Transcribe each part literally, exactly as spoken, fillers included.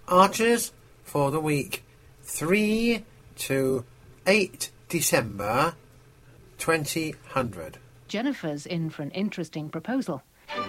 Archers for the week three to eight December twenty hundred. Jennifer's in for an interesting proposal.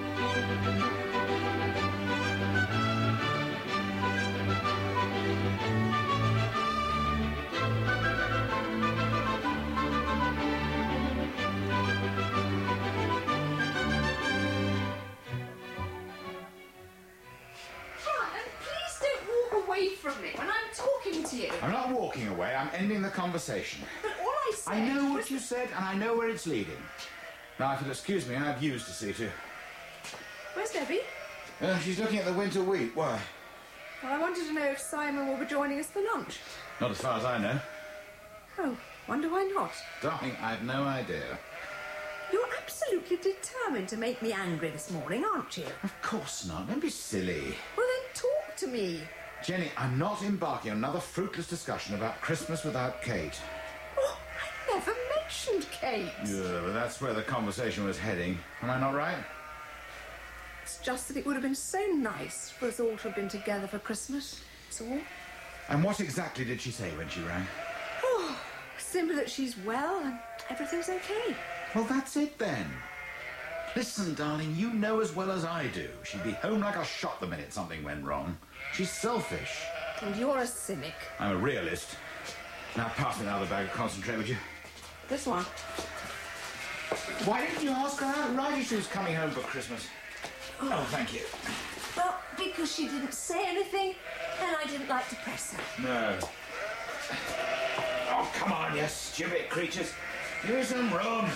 From me when I'm talking to you. I'm not walking away, I'm ending the conversation. But all I said... I know what you said, and I know where it's leading. Now, if you'll excuse me, I have views to see to. Where's Debbie? Uh, she's looking at the winter wheat. Why? Well, I wanted to know if Simon will be joining us for lunch. Not as far as I know. Oh, wonder why not. Darling, I've no idea. You're absolutely determined to make me angry this morning, aren't you? Of course not. Don't be silly. Well, then talk to me. Jenny, I'm not embarking on another fruitless discussion about Christmas without Kate. Oh, I never mentioned Kate. Yeah, but that's where the conversation was heading. Am I not right? It's just that it would have been so nice for us all to have been together for Christmas. That's all. And what exactly did she say when she rang? Oh, simply that she's well and everything's okay. Well, that's it then. Listen, darling, you know as well as I do. She'd be home like a shot the minute something went wrong. She's selfish. And you're a cynic. I'm a realist. Now pass me another bag of concentrate, would you? This one. Why didn't you ask her outright if she was coming home for Christmas? Oh, oh thank you. Well, because she didn't say anything, and I didn't like to press her. No. Oh, come on, you stupid creatures. Give me some rum.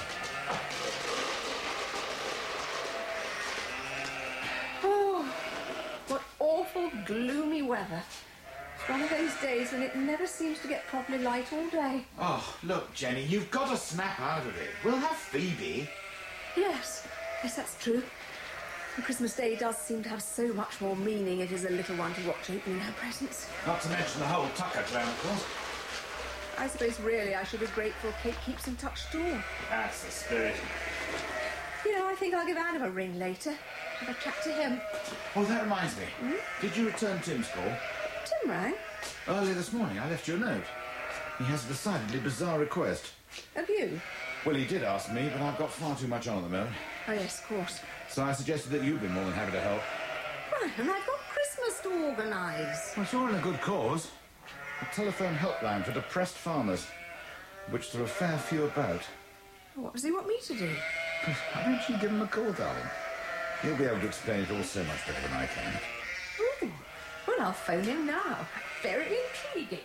Oh, what awful, gloomy weather. It's one of those days when it never seems to get properly light all day. Oh, look, Jenny, you've got to snap out of it. We'll have Phoebe. Yes, yes, that's true. And Christmas Day does seem to have so much more meaning if there's a little one to watch opening her presents. Not to mention the whole Tucker clan, of course. I suppose really I should be grateful Kate keeps in touch at all. That's the spirit. You know, I think I'll give Adam a ring later. Have a chat to him. Oh, that reminds me. Hmm? Did you return Tim's call? Tim rang? Earlier this morning, I left you a note. He has a decidedly bizarre request. Have you? Well, he did ask me, but I've got far too much on at the moment. Oh, yes, of course. So I suggested that you'd be more than happy to help. Right, and I've got Christmas to organise. Well, it's all in a good cause. A telephone helpline for depressed farmers, which there are a fair few about. What does he want me to do? Why don't you give him a call, darling? He'll be able to explain it all so much better than I can. Ooh. Well, I'll phone him now. Very intriguing.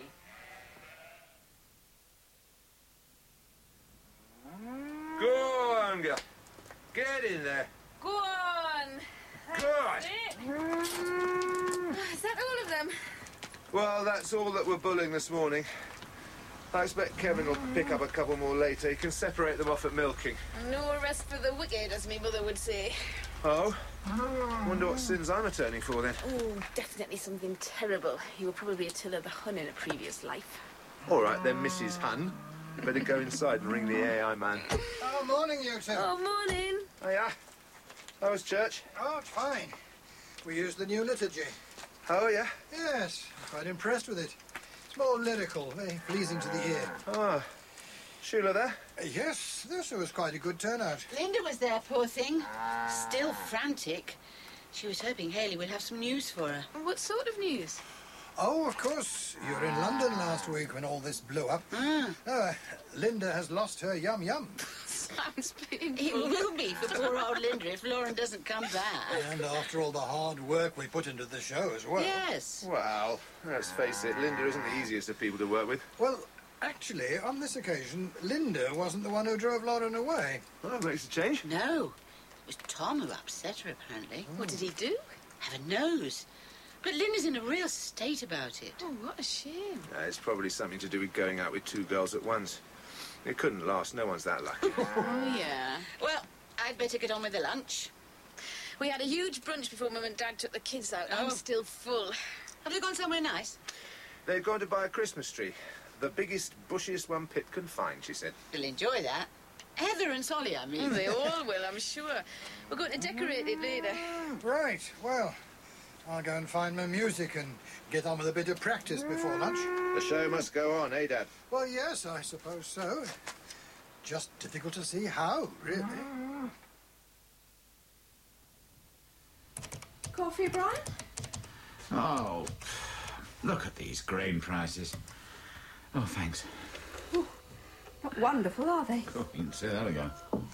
Go on, girl. Get in there. Go on. Good. Is that all of them? Well, that's all that we're bulling this morning. I expect Kevin will pick up a couple more later. He can separate them off at milking. No rest for the wicked, as my mother would say. Oh? Wonder what sins I'm attorney for, then. Oh, definitely something terrible. You were probably a tiller of the Hun in a previous life. All right, then, Missus Hun. You better go inside and ring the A I man. Oh, morning, you two. Oh, morning. Oh, yeah? How was church? Oh, it's fine. We used the new liturgy. Oh, yeah? Yes, quite impressed with it. It's more lyrical, very pleasing to the ear. Ah. Sheila there? Uh, yes, this was quite a good turnout. Linda was there, poor thing. Still frantic. She was hoping Haley would have some news for her. What sort of news? Oh, of course. You were in London last week when all this blew up. Ah. Uh, Linda has lost her yum-yum. Sounds painful. It will be for poor old Linda if Lauren doesn't come back. And after all the hard work we put into the show as well. Yes. Well, let's face it, Linda isn't the easiest of people to work with. Well, actually, on this occasion, Linda wasn't the one who drove Lauren away. Well, that makes a change. No. It was Tom who upset her, apparently. What did he do? Heaven knows. But Linda's in a real state about it. Oh, what a shame. Uh, it's probably something to do with going out with two girls at once. It couldn't last. No one's that lucky. Oh, yeah. Well, I'd better get on with the lunch. We had a huge brunch before Mum and Dad took the kids out. Oh. I'm still full. Have you gone somewhere nice? They're going to buy a Christmas tree. The biggest, bushiest one Pip can find, she said. You'll enjoy that. Heather and Solly, I mean. They all will, I'm sure. We're going to decorate it later. Right, well, I'll go and find my music and get on with a bit of practice before lunch. The show must go on, eh, Dad? Well, yes, I suppose so. Just difficult to see how, really. Coffee, Brian? Oh, look at these grain prices. Oh, thanks. Not wonderful, are they? Oh, you can say that again.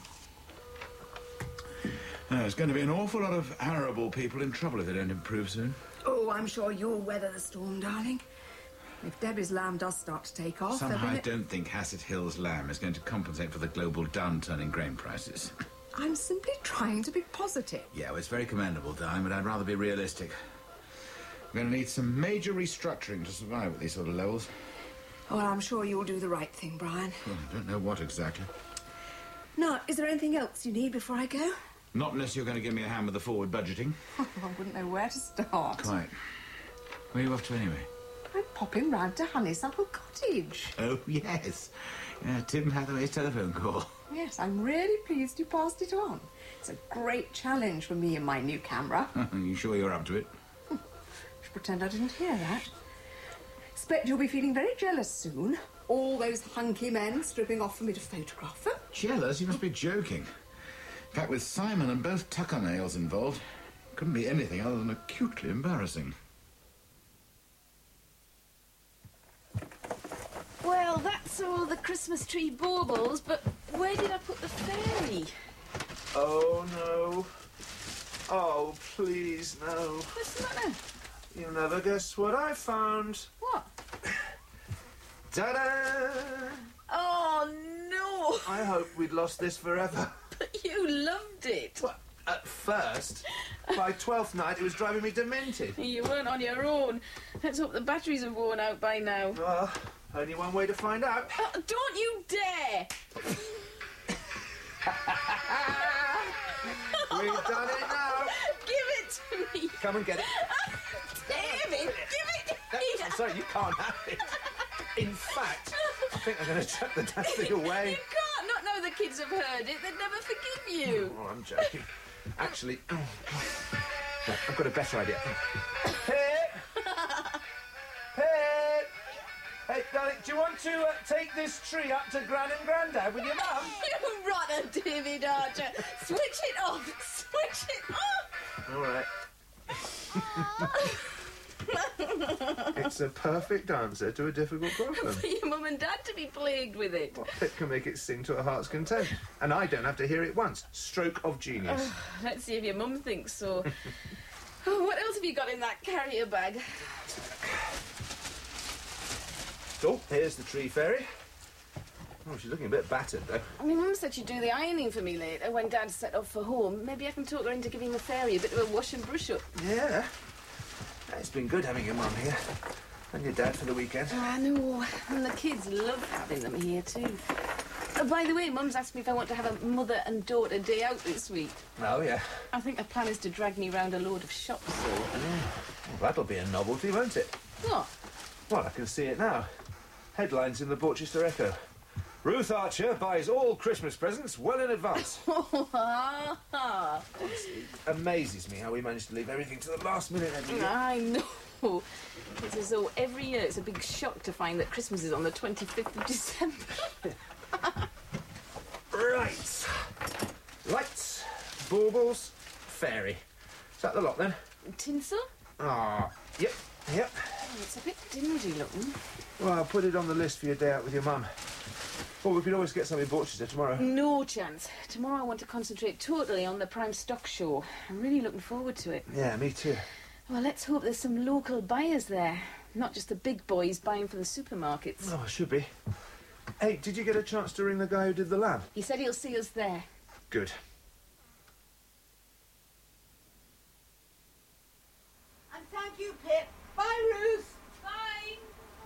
Uh, there's going to be an awful lot of arable people in trouble if they don't improve soon. Oh, I'm sure you'll weather the storm, darling. If Debbie's lamb does start to take off... Somehow then I it... don't think Hassett Hill's lamb is going to compensate for the global downturn in grain prices. I'm simply trying to be positive. Yeah, well, it's very commendable, Di, but I'd rather be realistic. We're going to need some major restructuring to survive at these sort of levels. Oh, well, I'm sure you'll do the right thing, Brian. Well, I don't know what exactly. Now, is there anything else you need before I go? Not unless you're going to give me a hand with the forward budgeting. I wouldn't know where to start. Quite. Where are you off to anyway? I'm popping round to Honeysuckle Cottage. Oh, yes. Yeah, Tim Hathaway's telephone call. Yes, I'm really pleased you passed it on. It's a great challenge for me and my new camera. Are you sure you're up to it? Should pretend I didn't hear that. Expect you'll be feeling very jealous soon. All those hunky men stripping off for me to photograph them. Jealous? You must be joking. In fact, with Simon and both tucker nails involved, couldn't be anything other than acutely embarrassing. Well, that's all the Christmas tree baubles, but where did I put the fairy? Oh, no. Oh, please, no. What's the matter? You'll never guess what I found. What? Ta-da! Oh, no! I hoped we'd lost this forever. But you loved it. Well, at first. By twelfth night, it was driving me demented. You weren't on your own. Let's hope the batteries have worn out by now. Well, only one way to find out. Oh, don't you dare! We've done it now. Give it to me. Come and get it. Damn it! Give it to me. I'm sorry, you can't have it. In fact, I think I'm going to chuck the damn thing away. You can't not know the kids have heard it. They'd never forgive you. Oh, I'm joking. Actually, oh, no, I've got a better idea. Pip! Pip! Hey, darling, do you want to uh, take this tree up to Gran and Grandad with your mum? You rotter, David Archer. Switch it off. Switch it off. All right. It's a perfect answer to a difficult problem. For your mum and dad to be plagued with it. Well, Pip can make it sing to her heart's content. And I don't have to hear it once. Stroke of genius. Oh, let's see if your mum thinks so. Oh, what else have you got in that carrier bag? Oh, here's the tree fairy. Oh, she's looking a bit battered, though. I mean, Mum said she'd do the ironing for me later when Dad set off for home. Maybe I can talk her into giving the fairy a bit of a wash and brush up. Yeah. It's been good having your mum here. And your dad for the weekend. Oh, I know. And the kids love having them here, too. Oh, by the way, Mum's asked me if I want to have a mother and daughter day out this week. Oh, yeah. I think her plan is to drag me round a load of shops, so... Well, that'll be a novelty, won't it? What? Well, I can see it now. Headlines in the Borchester Echo. Ruth Archer buys all Christmas presents well in advance. It amazes me how we managed to leave everything to the last minute every year. I know. It's as though every year it's a big shock to find that Christmas is on the twenty-fifth of December. Right. Lights, baubles, fairy. Is that the lot, then? Tinsel? Ah, yep, yep. Oh, it's a bit dingy looking. Well, I'll put it on the list for your day out with your mum. Or we could always get some in Borchester tomorrow. No chance. Tomorrow I want to concentrate totally on the Prime Stock Show. I'm really looking forward to it. Yeah, me too. Well, let's hope there's some local buyers there. Not just the big boys buying from the supermarkets. Oh, should be. Hey, did you get a chance to ring the guy who did the lamb? He said he'll see us there. Good. And thank you, Pip. Bye, Ruth. Bye.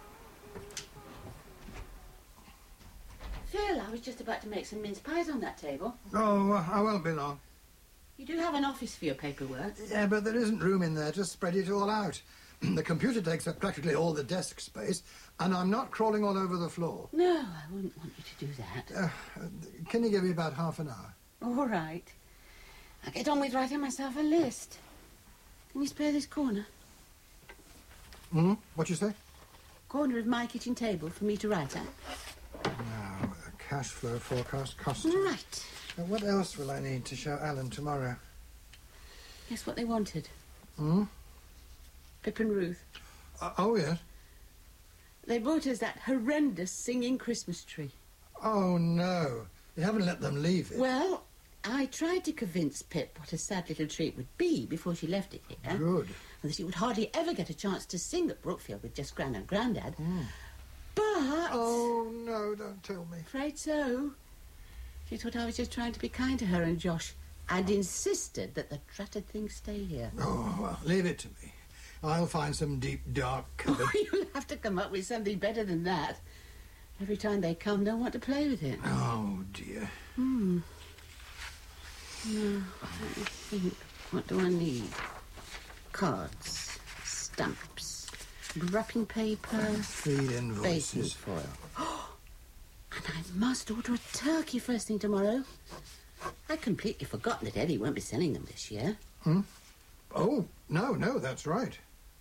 Phil, I was just about to make some mince pies on that table. Oh, uh, I won't be long. You do have an office for your paperwork. Yeah, but there isn't room in there to spread it all out. The computer takes up practically all the desk space, and I'm not crawling all over the floor. No, I wouldn't want you to do that. Uh, can you give me about half an hour? All right. I'll get on with writing myself a list. Can you spare this corner? Hmm? What you say? Corner of my kitchen table for me to write at? Now, a cash flow forecast cost. Right. Now, what else will I need to show Alan tomorrow? Guess what they wanted? Hmm? Pip and Ruth. Uh, oh, yes. They brought us that horrendous singing Christmas tree. Oh, no. You haven't let them leave it. Well, I tried to convince Pip what a sad little tree it would be before she left it here. Good. And that she would hardly ever get a chance to sing at Brookfield with just Gran and Grandad. Mm. But... Oh, no, don't tell me. Afraid so. She thought I was just trying to be kind to her and Josh, and insisted that the dratted thing stay here. Oh, well, leave it to me. I'll find some deep, dark cupboard. Oh, you'll have to come up with something better than that. Every time they come, they'll want to play with it. Oh, dear. Hmm. Now, let me think. What do I need? Cards, stamps, wrapping paper, Feed baking invoices. foil. And I must order a turkey first thing tomorrow. I'd completely forgotten that Eddie won't be selling them this year. Hmm? Oh, no, no, that's right.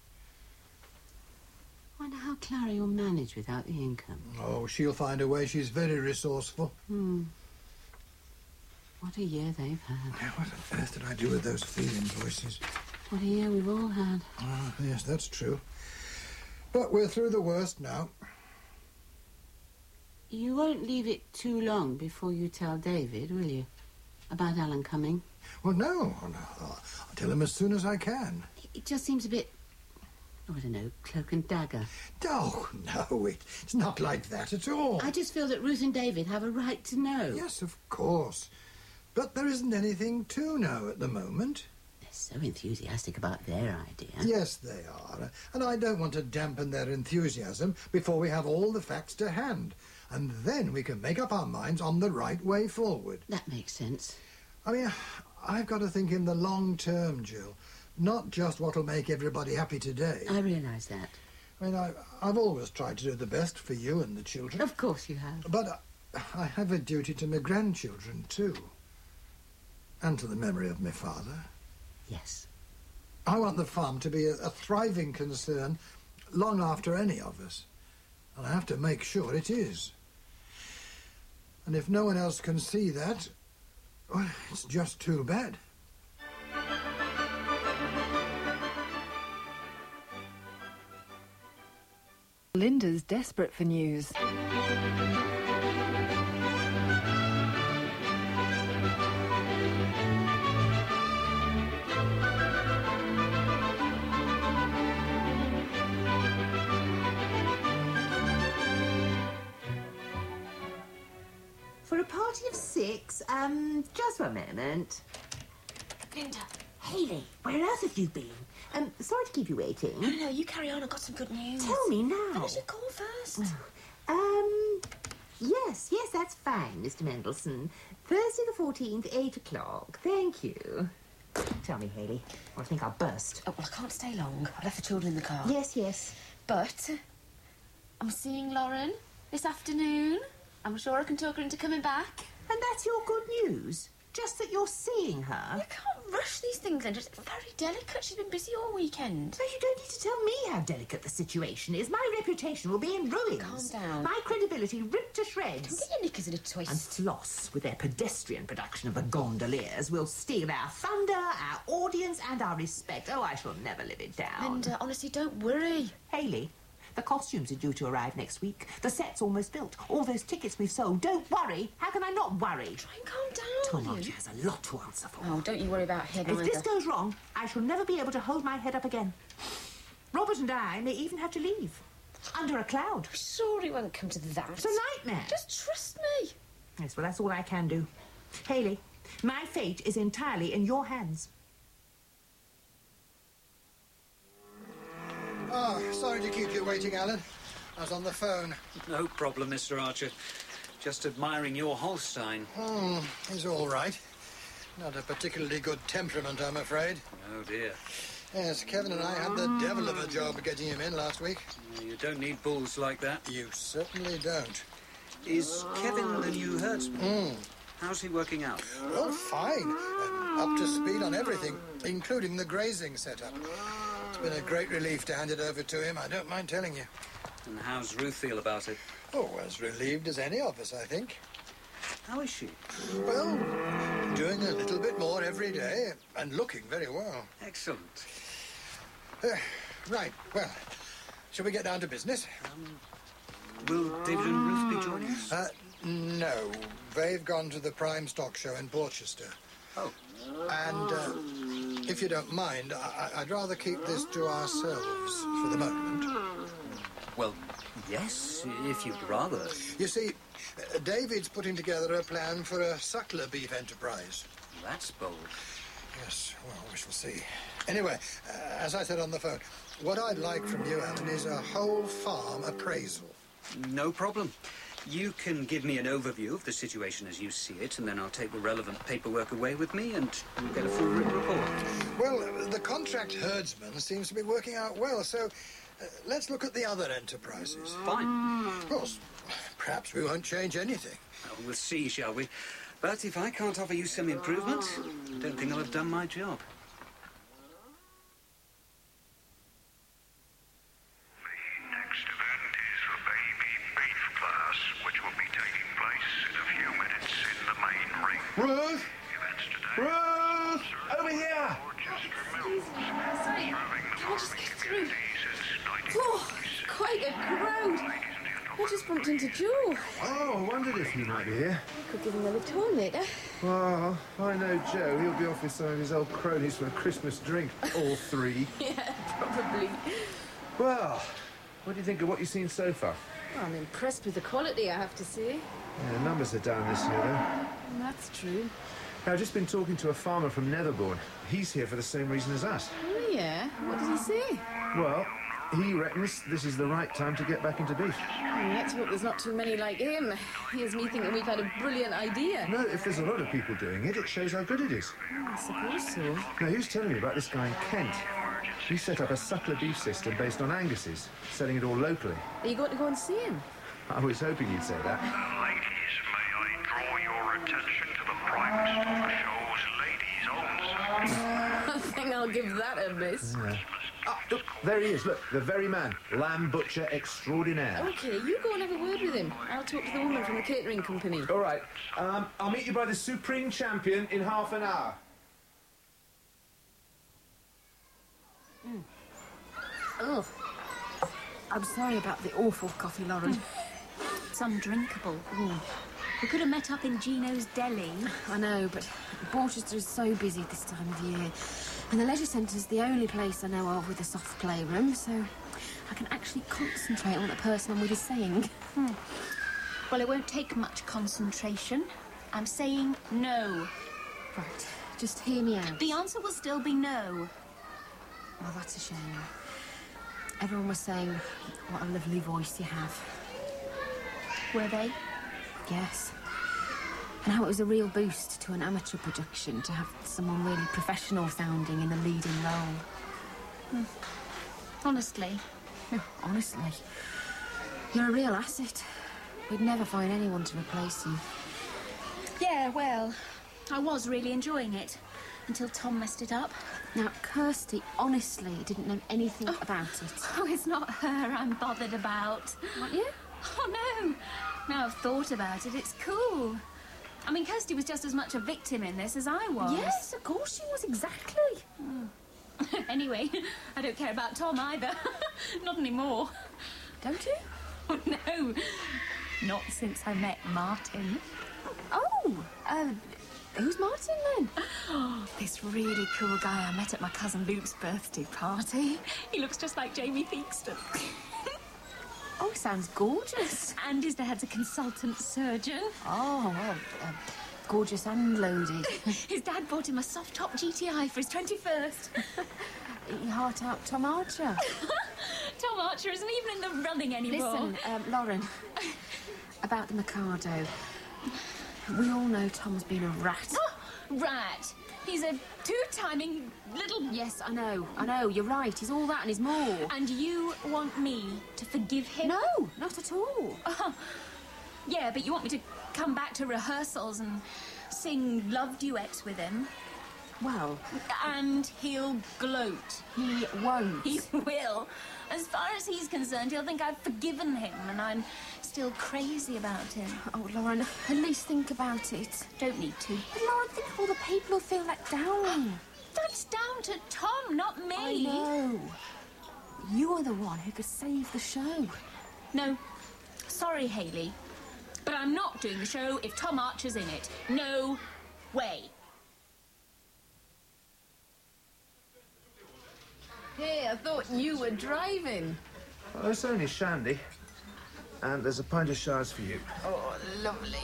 Wonder how Clary will manage without the income. Oh, she'll find a way. She's very resourceful. Hmm. What a year they've had. Now, what on earth did I do with those feed invoices? What a year we've all had. Ah, yes, that's true. But we're through the worst now. You won't leave it too long before you tell David, will you? About Alan coming? Well, no. no. I'll tell him as soon as I can. It just seems a bit, oh, I don't know, cloak and dagger. Oh, no, it, it's not like that at all. I just feel that Ruth and David have a right to know. Yes, of course. But there isn't anything to know at the moment. They're so enthusiastic about their idea. Yes, they are. And I don't want to dampen their enthusiasm before we have all the facts to hand. And then we can make up our minds on the right way forward. That makes sense. I mean, I've got to think in the long term, Jill. Not just what'll make everybody happy today. I realise that. I mean, I, I've always tried to do the best for you and the children. Of course you have. But I, I have a duty to my grandchildren, too. And to the memory of my father. Yes. I want the farm to be a, a thriving concern long after any of us. And I have to make sure it is. And if no one else can see that, well, it's just too bad. Linda's desperate for news. For a party of six, um, just one moment. Linda. Hayley, where on earth have you been? Um, sorry to keep you waiting. No, no, you carry on. I've got some good news. Tell me now. Finish the call first. Um, yes, yes, that's fine, Mister Mendelssohn. Thursday the fourteenth, eight o'clock. Thank you. Tell me, Hayley, or I think I'll burst. Oh, well, I can't stay long. I left the children in the car. Yes, yes. But I'm seeing Lauren this afternoon. I'm sure I can talk her into coming back. And that's your good news? Just that you're seeing her? You can't rush these things, Linda. It's very delicate. She's been busy all weekend. No, you don't need to tell me how delicate the situation is. My reputation will be in ruins. Calm down. My credibility ripped to shreds. Don't get your knickers in a twist. And Floss, with their pedestrian production of The Gondoliers, will steal our thunder, our audience, and our respect. Oh, I shall never live it down. Linda, honestly, don't worry. Hayley, the costumes are due to arrive next week. The set's almost built. All those tickets we've sold. Don't worry. How can I not worry? Try and calm down. Tom Archie has a lot to answer for. Oh, don't you worry about him If either. this goes wrong, I shall never be able to hold my head up again. Robert and I may even have to leave. Under a cloud. I'm sure he won't come to that. It's a nightmare. Just trust me. Yes, well, that's all I can do. Hayley, my fate is entirely in your hands. Oh, sorry to keep you waiting, Alan. I was on the phone. No problem, Mister Archer. Just admiring your Holstein. Hmm, he's all right. Not a particularly good temperament, I'm afraid. Oh, dear. Yes, Kevin and I had the devil of a job getting him in last week. You don't need bulls like that. You certainly don't. Is Kevin the new herdsman? Hmm. How's he working out? Well, fine. Uh, up to speed on everything, including the grazing setup. It's been a great relief to hand it over to him, I don't mind telling you. And how's Ruth feel about it? Oh, as relieved as any of us, I think. How is she? Well, doing a little bit more every day and looking very well. Excellent. Uh, right, well, shall we get down to business? Um, will David and Ruth be joining us? Uh, no. They've gone to the Prime Stock Show in Porchester. Oh. And, uh, if you don't mind, I I'd rather keep this to ourselves for the moment. Well, yes, if you'd rather. You see, uh, David's putting together a plan for a suckler beef enterprise. That's bold. Yes, well, we shall see. Anyway, uh, as I said on the phone, what I'd like from you, Alan, is a whole farm appraisal. No problem. You can give me an overview of the situation as you see it, and then I'll take the relevant paperwork away with me, and we'll get a full written report. Well, uh, the contract herdsman seems to be working out well, so uh, let's look at the other enterprises. Fine. Of course, perhaps we won't change anything. Well, we'll see, shall we? But if I can't offer you some improvement, I don't think I'll have done my job. Ruth! Ruth! Over here! Excuse me. Sorry. Can I just get through? Oh, quite a crowd. I just bumped into Joe. Oh, I wondered if you might be here. I could give him a turn later. Well, I know Joe. He'll be off with some of his old cronies for a Christmas drink. All three. Yeah, probably. Well, what do you think of what you've seen so far? Well, I'm impressed with the quality, I have to say. Yeah, the numbers are down this year, though. That's true. Now, I've just been talking to a farmer from Netherbourne. He's here for the same reason as us. Oh, yeah? What did he say? Well, he reckons this is the right time to get back into beef. Well, let's hope there's not too many like him. Here's me thinking we've had a brilliant idea. No, if there's a lot of people doing it, it shows how good it is. Oh, I suppose so. Now, he was telling me about this guy in Kent. He set up a suckler beef system based on Angus's, selling it all locally. Are you going to go and see him? I was hoping you'd say that. Ladies, may I draw your attention to the Prime Stock Show's ladies' only I think I'll give that a miss. Yeah. Ah, look, there he is. Look, the very man. Lamb butcher extraordinaire. OK, you go and have a word with him. I'll talk to the woman from the catering company. All right. Um, I'll meet you by the Supreme Champion in half an hour. Mm. Ugh. I'm sorry about the awful coffee, Lauren. It's undrinkable. Mm. We could have met up in Gino's Deli. I know, but Porchester is so busy this time of year. And the leisure centre's the only place I know of with a soft playroom, so I can actually concentrate on what the person I'm with is saying. Hmm. Well, it won't take much concentration. I'm saying no. Right, just hear me out. The answer will still be no. Oh, that's a shame. Everyone was saying what a lovely voice you have. Were they? Yes. And how it was a real boost to an amateur production to have someone really professional sounding in the leading role. Hmm. Honestly? No, honestly. You're a real asset. We'd never find anyone to replace you. Yeah, well, I was really enjoying it. Until Tom messed it up. Now, Kirsty honestly didn't know anything oh. about it. Oh, it's not her I'm bothered about. Aren't you? Oh, no. Now I've thought about it, it's cool. I mean, Kirsty was just as much a victim in this as I was. Yes, of course she was, exactly. Mm. Anyway, I don't care about Tom either. Not anymore. Don't you? Oh, no. Not since I met Martin. Oh, uh... Who's Martin, then? Oh, this really cool guy I met at my cousin Luke's birthday party. He looks just like Jamie Theakston. Oh, sounds gorgeous. And his dad's a consultant surgeon. Oh, well, uh, gorgeous and loaded. His dad bought him a soft-top G T I for his twenty-first. You heart out Tom Archer. Tom Archer isn't even in the running anymore. Listen, um, Lauren, about the Mikado. We all know Tom's been a rat. Oh, rat! He's a two-timing little... Yes, I know, I know, you're right. He's all that and he's more. And you want me to forgive him? No, not at all. Oh. Yeah, but you want me to come back to rehearsals and sing love duets with him? Well... And he'll gloat. He won't. He will. As far as he's concerned, he'll think I've forgiven him and I'm still crazy about him. Oh, Lauren, at least think about it. Don't need to. But Lauren, think of all the people who feel let down. That's down to Tom, not me. I know. You're the one who could save the show. No. Sorry, Hayley. But I'm not doing the show if Tom Archer's in it. No way. Hey, I thought you were driving. Well, it's only shandy. And there's a pint of shards for you. Oh, lovely.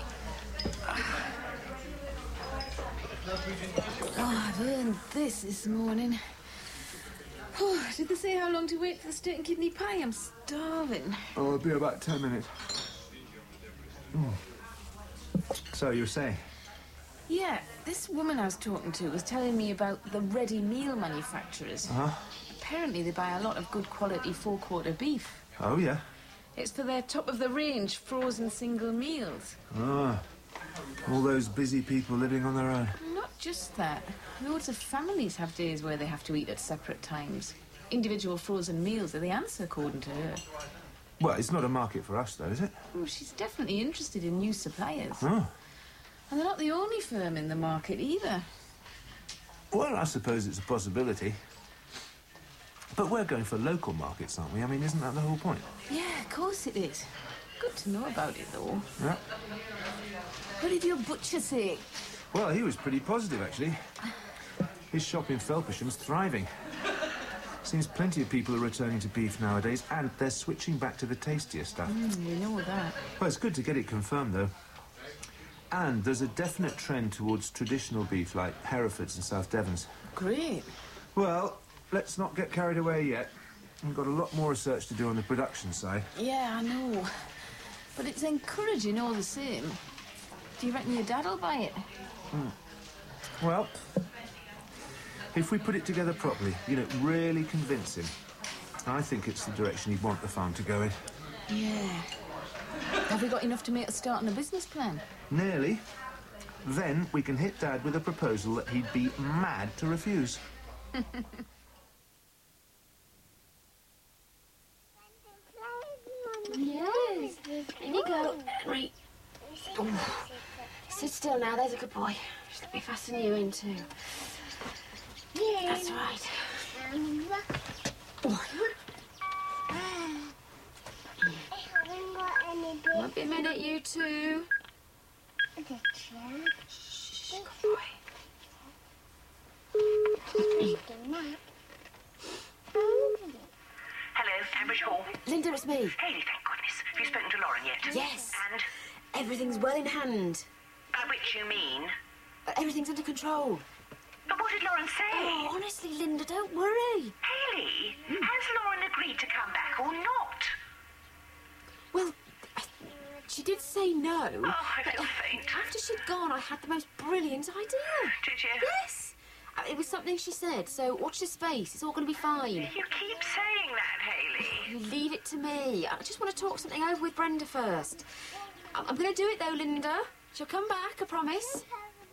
Oh, I've earned this this morning. Oh, did they say how long to wait for the steak and kidney pie? I'm starving. Oh, it'll be about ten minutes. Mm. So, you were saying? Yeah, this woman I was talking to was telling me about the ready meal manufacturers. Uh-huh. Apparently they buy a lot of good quality four-quarter beef. Oh, yeah? It's for their top-of-the-range frozen single meals. Ah, all those busy people living on their own. Not just that. Loads of families have days where they have to eat at separate times. Individual frozen meals are the answer, according to her. Well, it's not a market for us, though, is it? Well, she's definitely interested in new suppliers. Oh. And they're not the only firm in the market, either. Well, I suppose it's a possibility. But we're going for local markets, aren't we? I mean, isn't that the whole point? Yeah, of course it is. Good to know about it, though. Yeah. What did your butcher say? Well, he was pretty positive, actually. His shop in Felpersham's thriving. Seems plenty of people are returning to beef nowadays, and they're switching back to the tastier stuff. Mm, we know that. Well, it's good to get it confirmed, though. And there's a definite trend towards traditional beef, like Herefords and South Devons. Great. Well, let's not get carried away yet. We've got a lot more research to do on the production side. Yeah, I know. But it's encouraging all the same. Do you reckon your dad'll buy it? Mm. Well, if we put it together properly, you know, really convince him, I think it's the direction he'd want the farm to go in. Yeah. Have we got enough to make a start on a business plan? Nearly. Then we can hit Dad with a proposal that he'd be mad to refuse. Yes. In you go, Henry. Oh. Sit still now, there's a good boy. Just let me fasten you in too. That's right. Won't be a minute, you two. Shh, good boy. Hello, Ambridge Hall. Linda, it's me. Hayley, thank goodness. Have you spoken to Lauren yet? Yes. And? Everything's well in hand. By which you mean? But everything's under control. But what did Lauren say? Oh, honestly, Linda, don't worry. Hayley, mm. has Lauren agreed to come back or not? Well, she did say no. Oh, I feel faint. After she'd gone, I had the most brilliant idea. Did you? Yes. It was something she said, so watch this space. It's all going to be fine. You keep saying that, Hayley. You leave it to me. I just want to talk something over with Brenda first. I'm going to do it, though, Linda. She'll come back, I promise.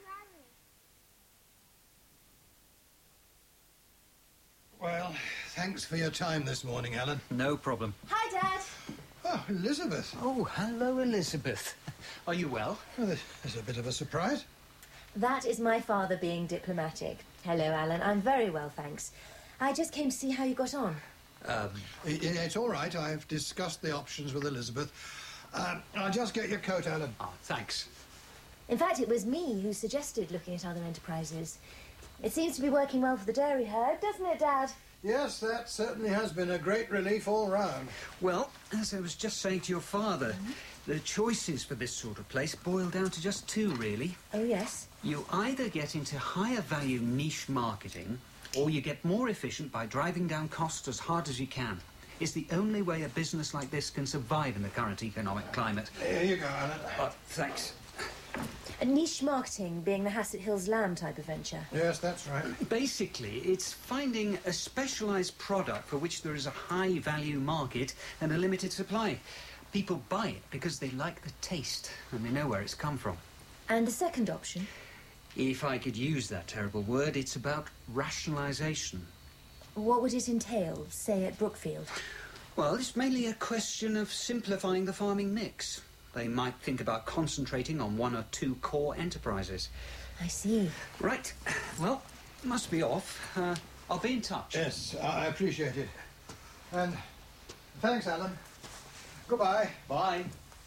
Well, thanks for your time this morning, Alan. No problem. Hi, Dad. Oh, Elizabeth. Oh, hello, Elizabeth. Are you well? Well, there's a bit of a surprise. That is my father being diplomatic. Hello, Alan. I'm very well, thanks. I just came to see how you got on. Um, it, it's all right. I've discussed the options with Elizabeth. Um, I'll just get your coat, Alan. Oh, thanks. In fact, it was me who suggested looking at other enterprises. It seems to be working well for the dairy herd, doesn't it, Dad? Yes, that certainly has been a great relief all round. Well, as I was just saying to your father, mm-hmm. the choices for this sort of place boil down to just two, really. Oh, yes? You either get into higher value niche marketing, or you get more efficient by driving down costs as hard as you can. It's the only way a business like this can survive in the current economic climate. Here you go, Alan. Oh, thanks. A niche marketing being the Hassett Hills lamb type of venture. Yes, that's right. Basically, it's finding a specialised product for which there is a high-value market and a limited supply. People buy it because they like the taste and they know where it's come from. And the second option? If I could use that terrible word, it's about rationalisation. What would it entail, say, at Brookfield? Well, it's mainly a question of simplifying the farming mix. They might think about concentrating on one or two core enterprises. I see. Right. Well, must be off. Uh, I'll be in touch. Yes, I appreciate it. And thanks, Alan. Goodbye. Bye.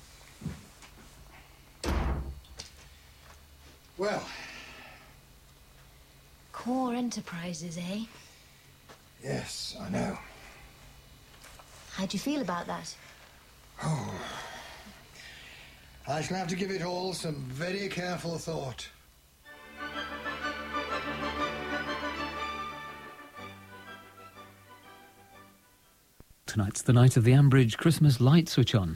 Well. Core enterprises, eh? Yes, I know. How do you feel about that? Oh. I shall have to give it all some very careful thought. Tonight's the night of the Ambridge Christmas light switch on.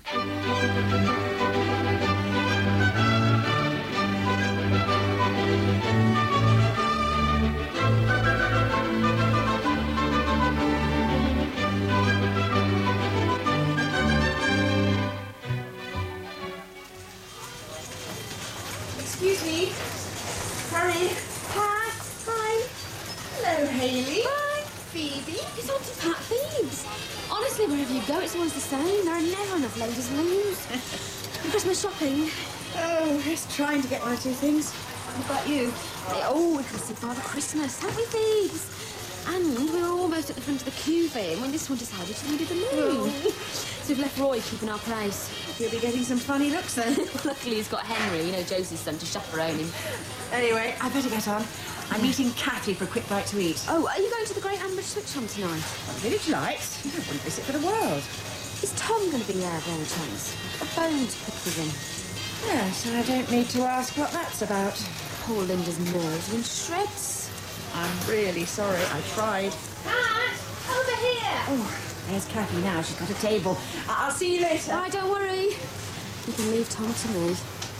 Excuse me. Sorry. Hi. Hi. Hello, Hayley. Hi. Phoebe. It's Auntie Pat Phoebes. Honestly, wherever you go, it's always the same. There are never enough ladies' looms. Christmas shopping. Oh, just trying to get one or two things. What about you? Oh, we can see Father Christmas, haven't we, Phoebes? And we were almost at the front of the cuvee when this one decided she needed a loo. Oh. So we've left Roy keeping our place. You'll be getting some funny looks then. Luckily, he's got Henry, you know, Josie's son, to chaperone him. Anyway, I better get on. I'm meeting Kathy for a quick bite to eat. Oh, are you going to the Great Ambridge Switch on tonight? Village Lights? I wouldn't miss it for the world. Is Tom going to be there by any chance? A bone to pick with him. Yes, and I don't need to ask what that's about. Poor Linda's nerves are in shreds. I'm really sorry. I tried. Pat, over here. Oh, there's Kathy now. She's got a table. I- I'll see you later. Right, don't worry. You can leave Tom to me.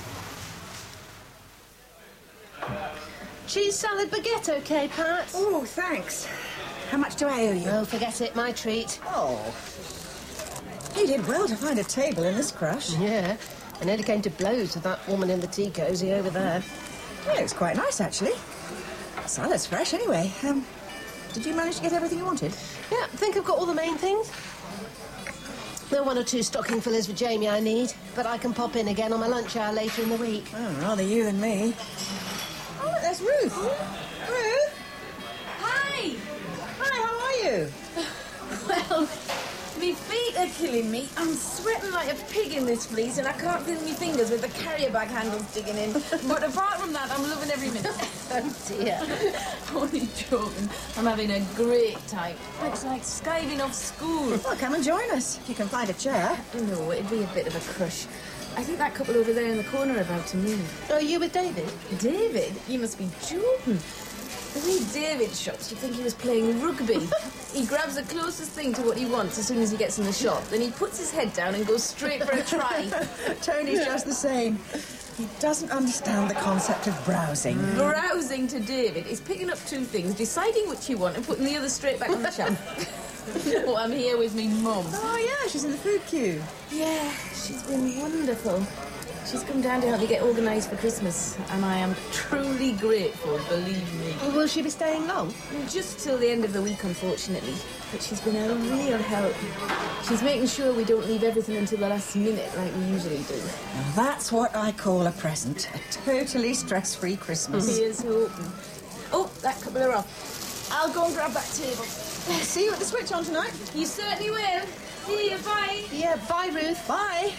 Cheese salad baguette, okay, Pat? Oh, thanks. How much do I owe you? Oh, forget it. My treat. Oh. You did well to find a table in this crush. Yeah. I nearly came to blows with that woman in the tea cosy over there. Yeah, it's quite nice, actually. Salad's fresh, anyway. Um, did you manage to get everything you wanted? Yeah, I think I've got all the main things. There are one or two stocking fillers for Jamie I need, but I can pop in again on my lunch hour later in the week. Oh, rather you than me. Oh, look, there's Ruth. Ruth? Hi! Hi, how are you? Well, my feet are killing me. I'm sweating like a pig in this fleece and I can't feel my fingers with the carrier bag handles digging in. But apart from that, I'm loving every minute. Oh, dear. Only joking. I'm having a great time. It's like skiving off school. Well, come and join us. If you can find a chair. No, it'd be a bit of a crush. I think that couple over there in the corner are about to move. Oh, you with David? David? You must be joking. The way David shops, you'd think he was playing rugby. He grabs the closest thing to what he wants as soon as he gets in the shop. Then he puts his head down and goes straight for a try. Tony's just the same. He doesn't understand the concept of browsing. Mm. Browsing to David is picking up two things, deciding which you want and putting the other straight back on the shelf. Oh, I'm here with me mum. Oh, yeah, she's in the food queue. Yeah, she's been wonderful. She's come down to help me get organised for Christmas, and I am truly grateful, believe me. Well, will she be staying long? Just till the end of the week, unfortunately. But she's been a real help. She's making sure we don't leave everything until the last minute like we usually do. Now, that's what I call a present. A totally stress-free Christmas. Here's hoping. Oh, that couple are off. I'll go and grab that table. See you at the Switch on tonight. You certainly will. See you, bye. Yeah, bye, Ruth. Bye.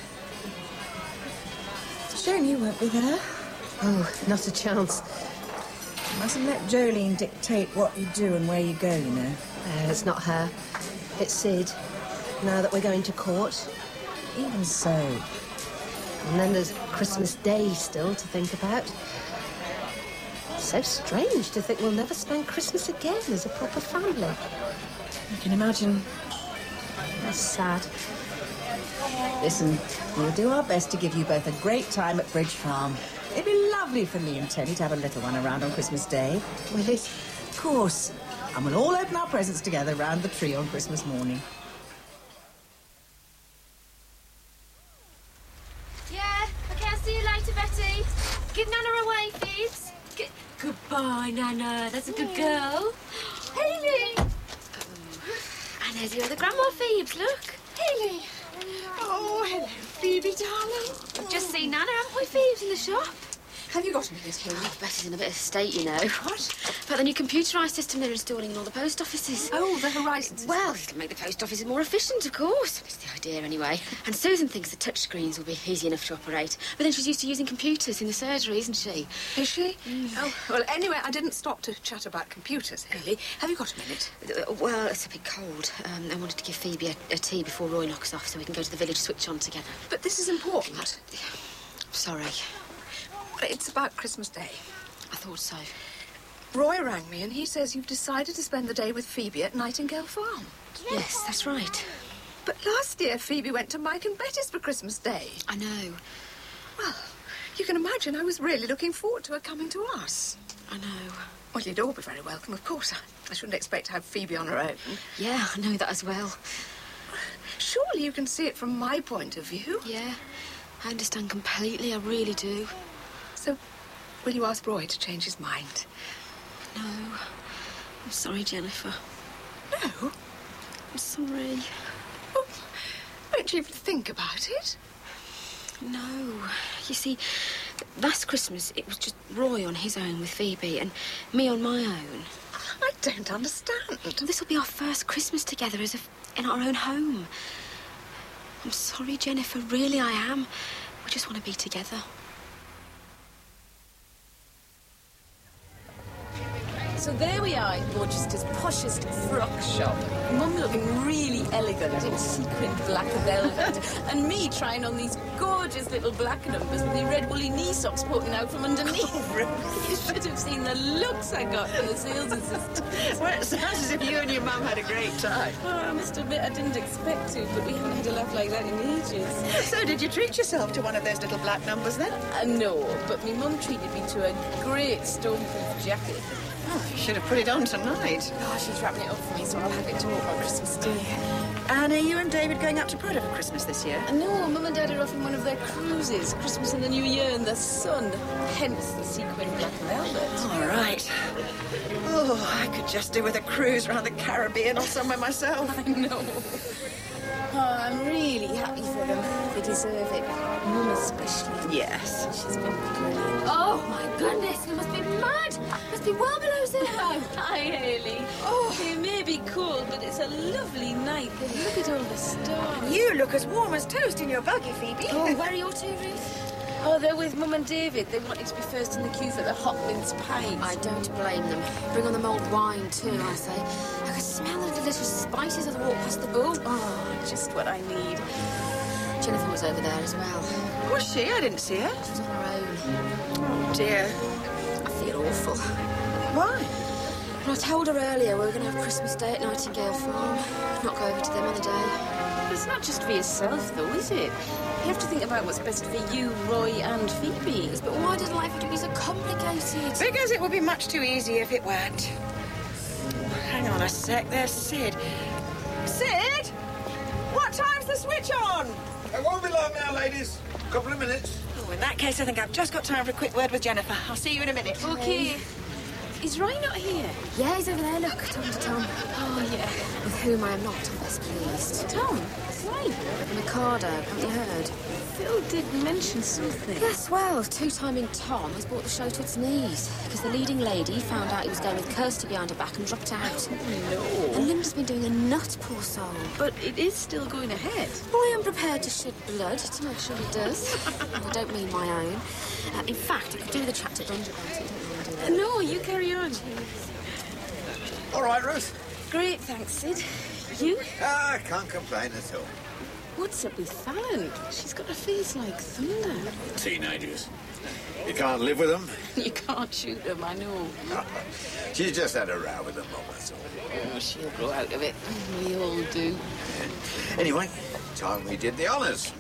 Shame you won't be there. Oh, not a chance. You mustn't let Jolene dictate what you do and where you go, you know. Uh, it's not her. It's Sid. Now that we're going to court. Even so. And then there's Christmas Day still to think about. So strange to think we'll never spend Christmas again as a proper family. I can imagine. That's sad. Listen, we'll do our best to give you both a great time at Bridge Farm. It'd be lovely for me and Tony to have a little one around on Christmas Day. Will it? Of course. And we'll all open our presents together round the tree on Christmas morning. Give Nana away, Phoebes. G- Goodbye, Nana. That's a good girl. Hayley! Oh. And there's your other grandma, Phoebes, look. Hayley. Oh, hello, Phoebe, darling. We've just seen Nana, haven't we, Phoebes, in the shop? Have you got any of this, Hayley? Oh, Betty's in a bit of a state, you know. What? But the new computerised system they're installing in all the post offices. Oh, the Horizon system. Well, it'll make the post offices more efficient, of course. It's the idea, anyway. And Susan thinks the touchscreens will be easy enough to operate. But then she's used to using computers in the surgery, isn't she? Is she? Mm. Oh, well, anyway, I didn't stop to chat about computers, Hayley. Have you got a minute? Uh, well, it's a bit cold. Um, I wanted to give Phoebe a, a tea before Roy knocks off so we can go to the village switch on together. But this is important. Sorry. It's about Christmas Day. I thought so. Roy rang me and he says you've decided to spend the day with Phoebe at Nightingale Farm. Yes, that's right. But last year Phoebe went to Mike and Betty's for Christmas Day. I know. Well, you can imagine I was really looking forward to her coming to us. I know. Well, you'd all be very welcome, of course. I, I shouldn't expect to have Phoebe on her own. Yeah, I know that as well. Surely you can see it from my point of view. Yeah, I understand completely. I really do. So, will you ask Roy to change his mind? No. I'm sorry, Jennifer. No? I'm sorry. Well, won't you even think about it? No. You see, last Christmas it was just Roy on his own with Phoebe and me on my own. I don't understand. This will be our first Christmas together as if in our own home. I'm sorry, Jennifer. Really, I am. We just want to be together. So there we are in Borchester's poshest frock shop. Mum looking really elegant in sequined black velvet, and me trying on these gorgeous little black numbers with the red woolly knee socks poking out from underneath. Oh, you should have seen the looks I got from the sales assistant. Well, it sounds as if you and your mum had a great time. Oh, I must admit I didn't expect to, but we haven't had a laugh like that in ages. So did you treat yourself to one of those little black numbers then? Uh, no, but my mum treated me to a great stormproof jacket. Oh, you should have put it on tonight. Oh, she's wrapping it up for me, so I'll have it to walk on Christmas Day. And are you and David going up to Prudhoe for Christmas this year? Uh, no, Mum and Dad are off on one of their cruises. Christmas and the New Year in the sun. Hence the sequin black velvet. All right. Oh, I could just do with a cruise around the Caribbean or somewhere myself. I know. Oh, I'm really happy for them. They deserve it. Mum especially. Yes. She's been brilliant. Oh, my goodness, you must be mad. Must be well below zero. Hi, Hayley. Oh, it may be cold, but it's a lovely night. Look at all the stars. You look as warm as toast in your buggy, Phoebe. Oh, where are your two, Ruth? Oh, they're with Mum and David. They wanted to be first in the queue for the hot mince pies. I don't blame them. Bring on the mulled wine, too, I say. I could smell the delicious spices as I walked past the booth. Oh, just what I need. Jennifer was over there as well. Was she? I didn't see her. She was on her own. Oh, dear. I feel awful. Why? Well, I told her earlier we were going to have Christmas Day at Nightingale Farm. Not go over to them on the day. But it's not just for yourself, though, is it? You have to think about what's best for you, Roy and Phoebe. Yes, but why does life have to be so complicated? Because it would be much too easy if it weren't. Hang on a sec, there's Sid. Sid? What time's the switch on? It won't be long now, ladies. A couple of minutes. Oh, in that case, I think I've just got time for a quick word with Jennifer. I'll see you in a minute. Okay. Is Roy not here? Yeah, he's over there, look, talking to Tom. Oh, yeah. With whom I am not best pleased. Tom? Why? Mikado, haven't you heard? Phil did mention something. Yes, well, two-timing Tom has brought the show to its knees because the leading lady found out he was going with Kirsty behind her back and dropped out. No. And Linda's been doing a nut, poor soul. But it is still going ahead. Well, I am prepared to shed blood to make sure it does. And I don't mean my own. Uh, in fact, I could do with a chapter done about it. Uh, no, you carry on. All right, Ruth. Great, thanks, Sid. You? Ah, I can't complain at all. What's up with Fallon? She's got a face like thunder. Teenagers. You can't live with them? You can't shoot them, I know. She's just had a row with them, Mum, that's all. Oh, she'll grow out of it. We all do. Anyway, time we did the honours.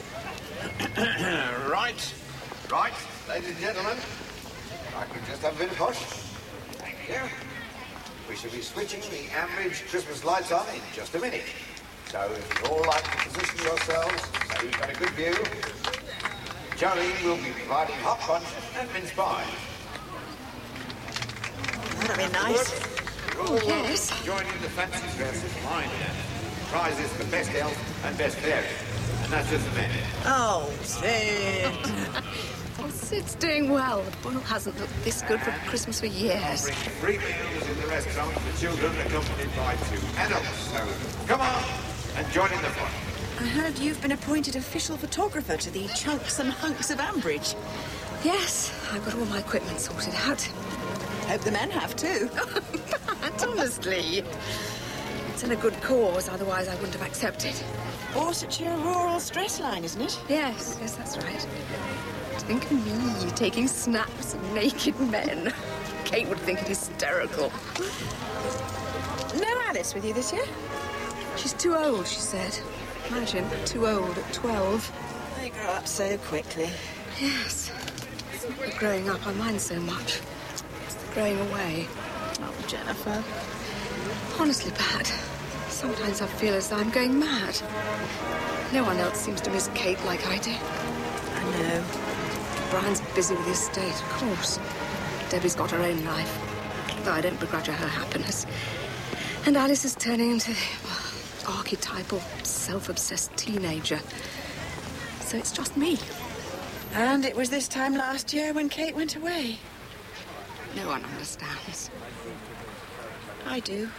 right. Right, ladies and gentlemen. I could just have a bit of hush. Thank you. We shall be switching the Ambridge Christmas lights on in just a minute. So if you'd all like to position yourselves so you've got a good view. Jolene will be providing hot punch and mince pie. That'll be nice. Oh, yes. Joining the fancy dress line dance. Prizes for best elf and best fairy. And that's just the men. Oh, Sid. Oh, Sid's doing well. The boil hasn't looked this good for Christmas for years. Free meals in the restaurant for children accompanied by two adults. So come on and join in the fun. I heard you've been appointed official photographer to the Chunks and Hunks of Ambridge. Yes, I've got all my equipment sorted out. Hope the men have too. Honestly. It's in a good cause, otherwise I wouldn't have accepted. Borsetshire Rural Stress Line, isn't it? Yes, yes, that's right. Think of me taking snaps of naked men. Kate would think it hysterical. No Alice with you this year? She's too old, she said. Imagine, too old at twelve. They grow up so quickly. Yes. But growing up, I mind so much. It's the growing away. Oh, Jennifer. Honestly, Pat, sometimes I feel as though I'm going mad. No one else seems to miss Kate like I do. I know. Brian's busy with his estate, of course. Debbie's got her own life, though I don't begrudge her her happiness. And Alice is turning into the well, archetypal, self-obsessed teenager. So it's just me. And it was this time last year when Kate went away. No one understands. I do.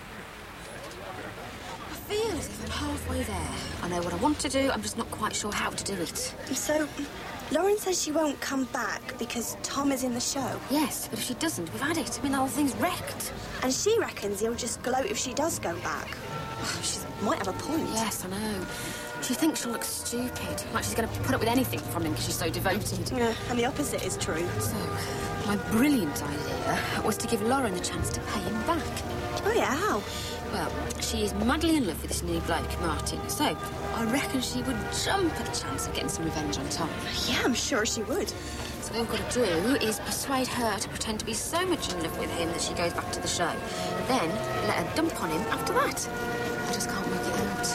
I feel as if I'm halfway there. I know what I want to do, I'm just not quite sure how to do it. So, Lauren says she won't come back because Tom is in the show. Yes, but if she doesn't, we've had it. I mean, the whole thing's wrecked. And she reckons he'll just gloat if she does go back. She might have a point. Yes, I know. She thinks she'll look stupid, like she's going to put up with anything from him because she's so devoted. Yeah, and the opposite is true. So, my brilliant idea was to give Lauren the chance to pay him back. Oh, yeah, how? Well, she is madly in love with this new bloke, Martin, so I reckon she would jump at the chance of getting some revenge on Tom. Yeah, I'm sure she would. So all we've got to do is persuade her to pretend to be so much in love with him that she goes back to the show. Then let her dump on him after that. I just can't work it out.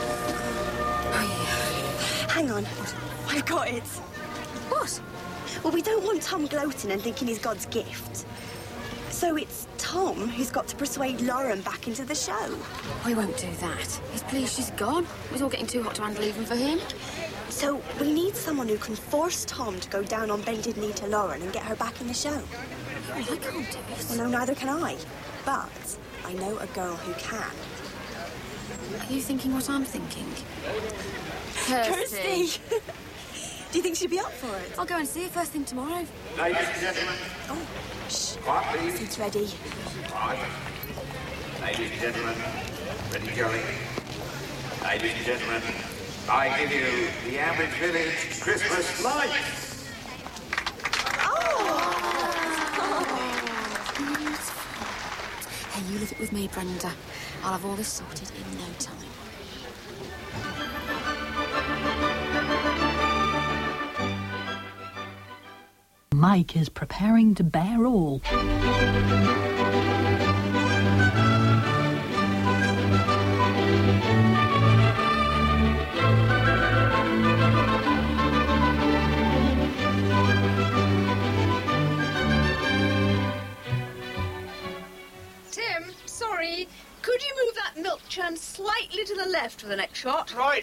Oh, yeah. Hang on. I've got it. What? Well, we don't want Tom gloating and thinking he's God's gift. So it's Tom who's got to persuade Lauren back into the show. We won't do that. He's pleased she's gone. It was all getting too hot to handle even for him. So we need someone who can force Tom to go down on bended knee to Lauren and get her back in the show. Well, I can't do it. Well, no, neither can I. But I know a girl who can. Are you thinking what I'm thinking? Kirsty! Kirsty. Do you think she'd be up for it? I'll go and see her first thing tomorrow. Ladies and gentlemen. Oh, shh. Quiet, please. It's ready. Right. Ladies and gentlemen, ready, Jolene? Ladies and gentlemen, I give you the Ambridge Village Christmas lights. Oh! Hey, you leave it with me, Brenda. I'll have all this sorted in no time. Mike is preparing to bear all. Tim, sorry. Could you move that milk churn slightly to the left for the next shot? Right.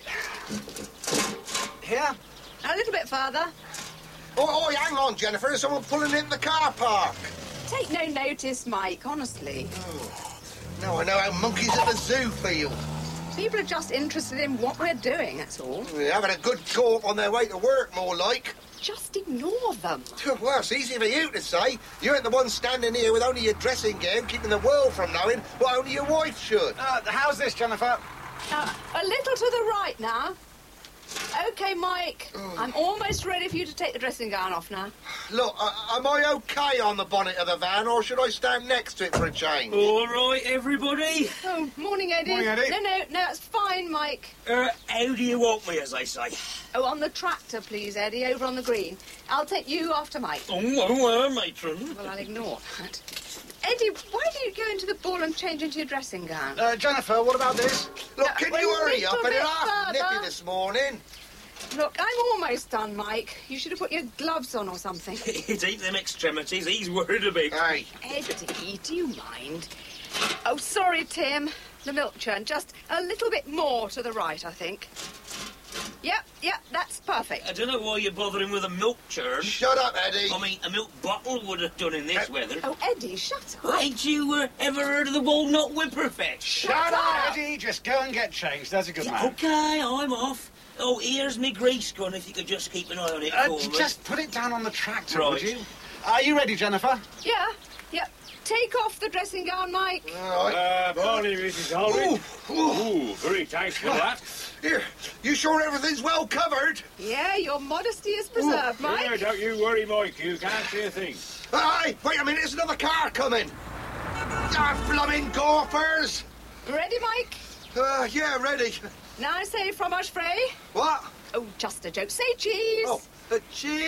Here? A little bit further. Oh, oh, hang on, Jennifer. There's someone pulling in the car park. Take no notice, Mike, honestly. Oh, now I know how monkeys at the zoo feel. People are just interested in what we're doing, that's all. They're having a good talk on their way to work, more like. Just ignore them. Well, it's easy for you to say. You ain't the one standing here with only your dressing gown, keeping the world from knowing what only your wife should. Uh, how's this, Jennifer? Uh, a little to the right now. OK, Mike. Oh. I'm almost ready for you to take the dressing gown off now. Look, uh, am I OK on the bonnet of the van, or should I stand next to it for a change? All right, everybody. Oh, morning, Eddie. Morning, Eddie. No, no, no, it's fine, Mike. Uh, how do you want me, as they say? Oh, on the tractor, please, Eddie, over on the green. I'll take you after Mike. Oh, well, uh, matron. Well, I'll ignore that. Eddie, why do you go into the ball and change into your dressing gown? Uh, Jennifer, what about this? Look, No, can well, you a hurry little up? It's bit half further. nippy this morning. Look, I'm almost done, Mike. You should have put your gloves on or something. It ain't them extremities he's worried about. Hey. Eddie, do you mind? Oh, sorry, Tim. The milk churn. Just a little bit more to the right, I think. Yep, yep, that's perfect. I don't know why you're bothering with a milk churn. Shut up, Eddie. I mean, a milk bottle would have done in this uh, weather. Oh, Eddie, shut up. Ain't you uh, ever heard of the walnut whipperfect? Shut, shut up, Eddie. Just go and get changed. That's a good yeah, man. OK, I'm off. Oh, here's me grease gun, if you could just keep an eye on it uh, for me. Just put it down on the tractor, right. would you? Are you ready, Jennifer? Yeah, yeah. Take off the dressing gown, Mike. All right. Uh, morning, Missus Aldridge. Ooh, ooh. Ooh, very thanks for that. Here, you sure everything's well covered? Yeah, your modesty is preserved, ooh. Mike. Yeah, don't you worry, Mike. You can't see a thing. Aye, wait a minute, there's another car coming. Ah, blooming gawpers. Ready, Mike? Uh, yeah, ready. Now say fromage frais. What? Oh, just a joke. Say cheese. Oh, uh,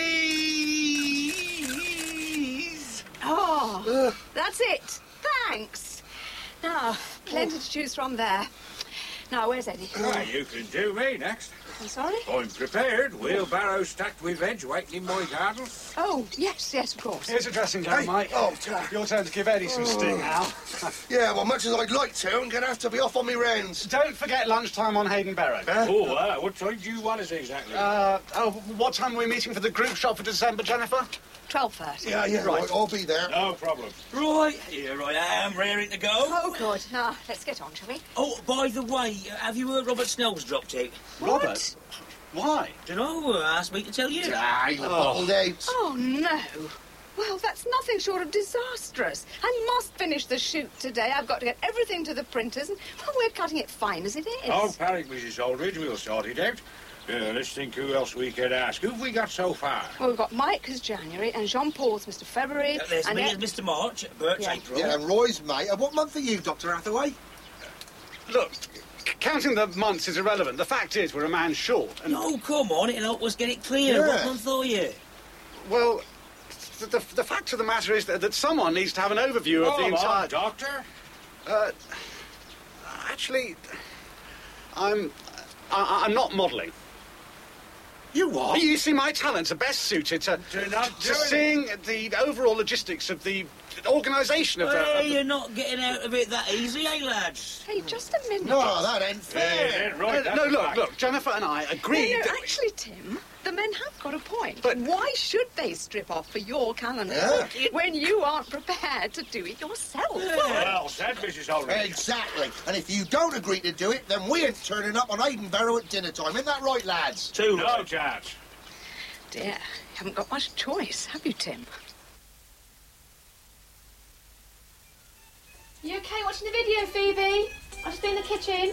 cheese. Oh, uh. that's it. Thanks. Now, plenty oh. to choose from there. Now, where's Eddie? Ah, you can do me next. I'm sorry? I'm prepared. Wheelbarrow stacked with veg waiting in my garden. Oh, yes, yes, of course. Here's a dressing gown, hey. Mike. Oh, your turn to give Eddie some oh. sting now. Yeah, well, much as I'd like to, I'm going to have to be off on my rounds. Don't forget lunchtime on Hayden Barrow. Huh? Oh, uh, what time do you want us exactly? Uh, oh, what time are we meeting for the group shot for December, Jennifer? twelve thirty. Yeah, yeah, right. right. I'll be there. No problem. Right, here I am, raring to go. Oh, good. Now, let's get on, shall we? Oh, by the way, have you heard Robert Snell's dropped out? What? Robert? Why? Dunno, asked me to tell you. Ah, you bottled out. Oh, no. Well, that's nothing short of disastrous. I must finish the shoot today. I've got to get everything to the printers, and, well, we're cutting it fine as it is. Oh, panic, Missus Aldridge. We'll sort it out. Uh, let's think who else we could ask. Who've we got so far? Well, we've got Mike as January, and Jean-Paul's Mister February. Uh, there's and me then... as Mister March, Bert's yeah. April. Yeah, and Roy's May. And what month are you, Doctor Hathaway? Look, counting the months is irrelevant. The fact is, we're a man short. And... No, come on, it'll help us get it clear. Yeah. What month are you? Well, the, the, the fact of the matter is that, that someone needs to have an overview of oh, the entire... on, Doctor? Uh, actually, I'm... I, I'm not modelling. You what? You see, my talents are best suited to, to, not to seeing the overall logistics of the organisation of, well, the, of the... you're not getting out of it that easy, eh, lads? Hey, just a minute. No, that ain't fair. Yeah, right, no, no look, look, Jennifer and I agreed... No, no, that actually, Tim, the men have got a point. But why should they strip off for your calendar yeah. when you aren't prepared to do it yourself? Yeah. Well said, Missus Aldridge. Exactly. And if you don't agree to do it, then we ain't turning up on Hayden Barrow at dinner time. Isn't that right, lads? Too No chance. Dear, you haven't got much choice, have you, Tim? You okay watching the video, Phoebe? I'll just be in the kitchen.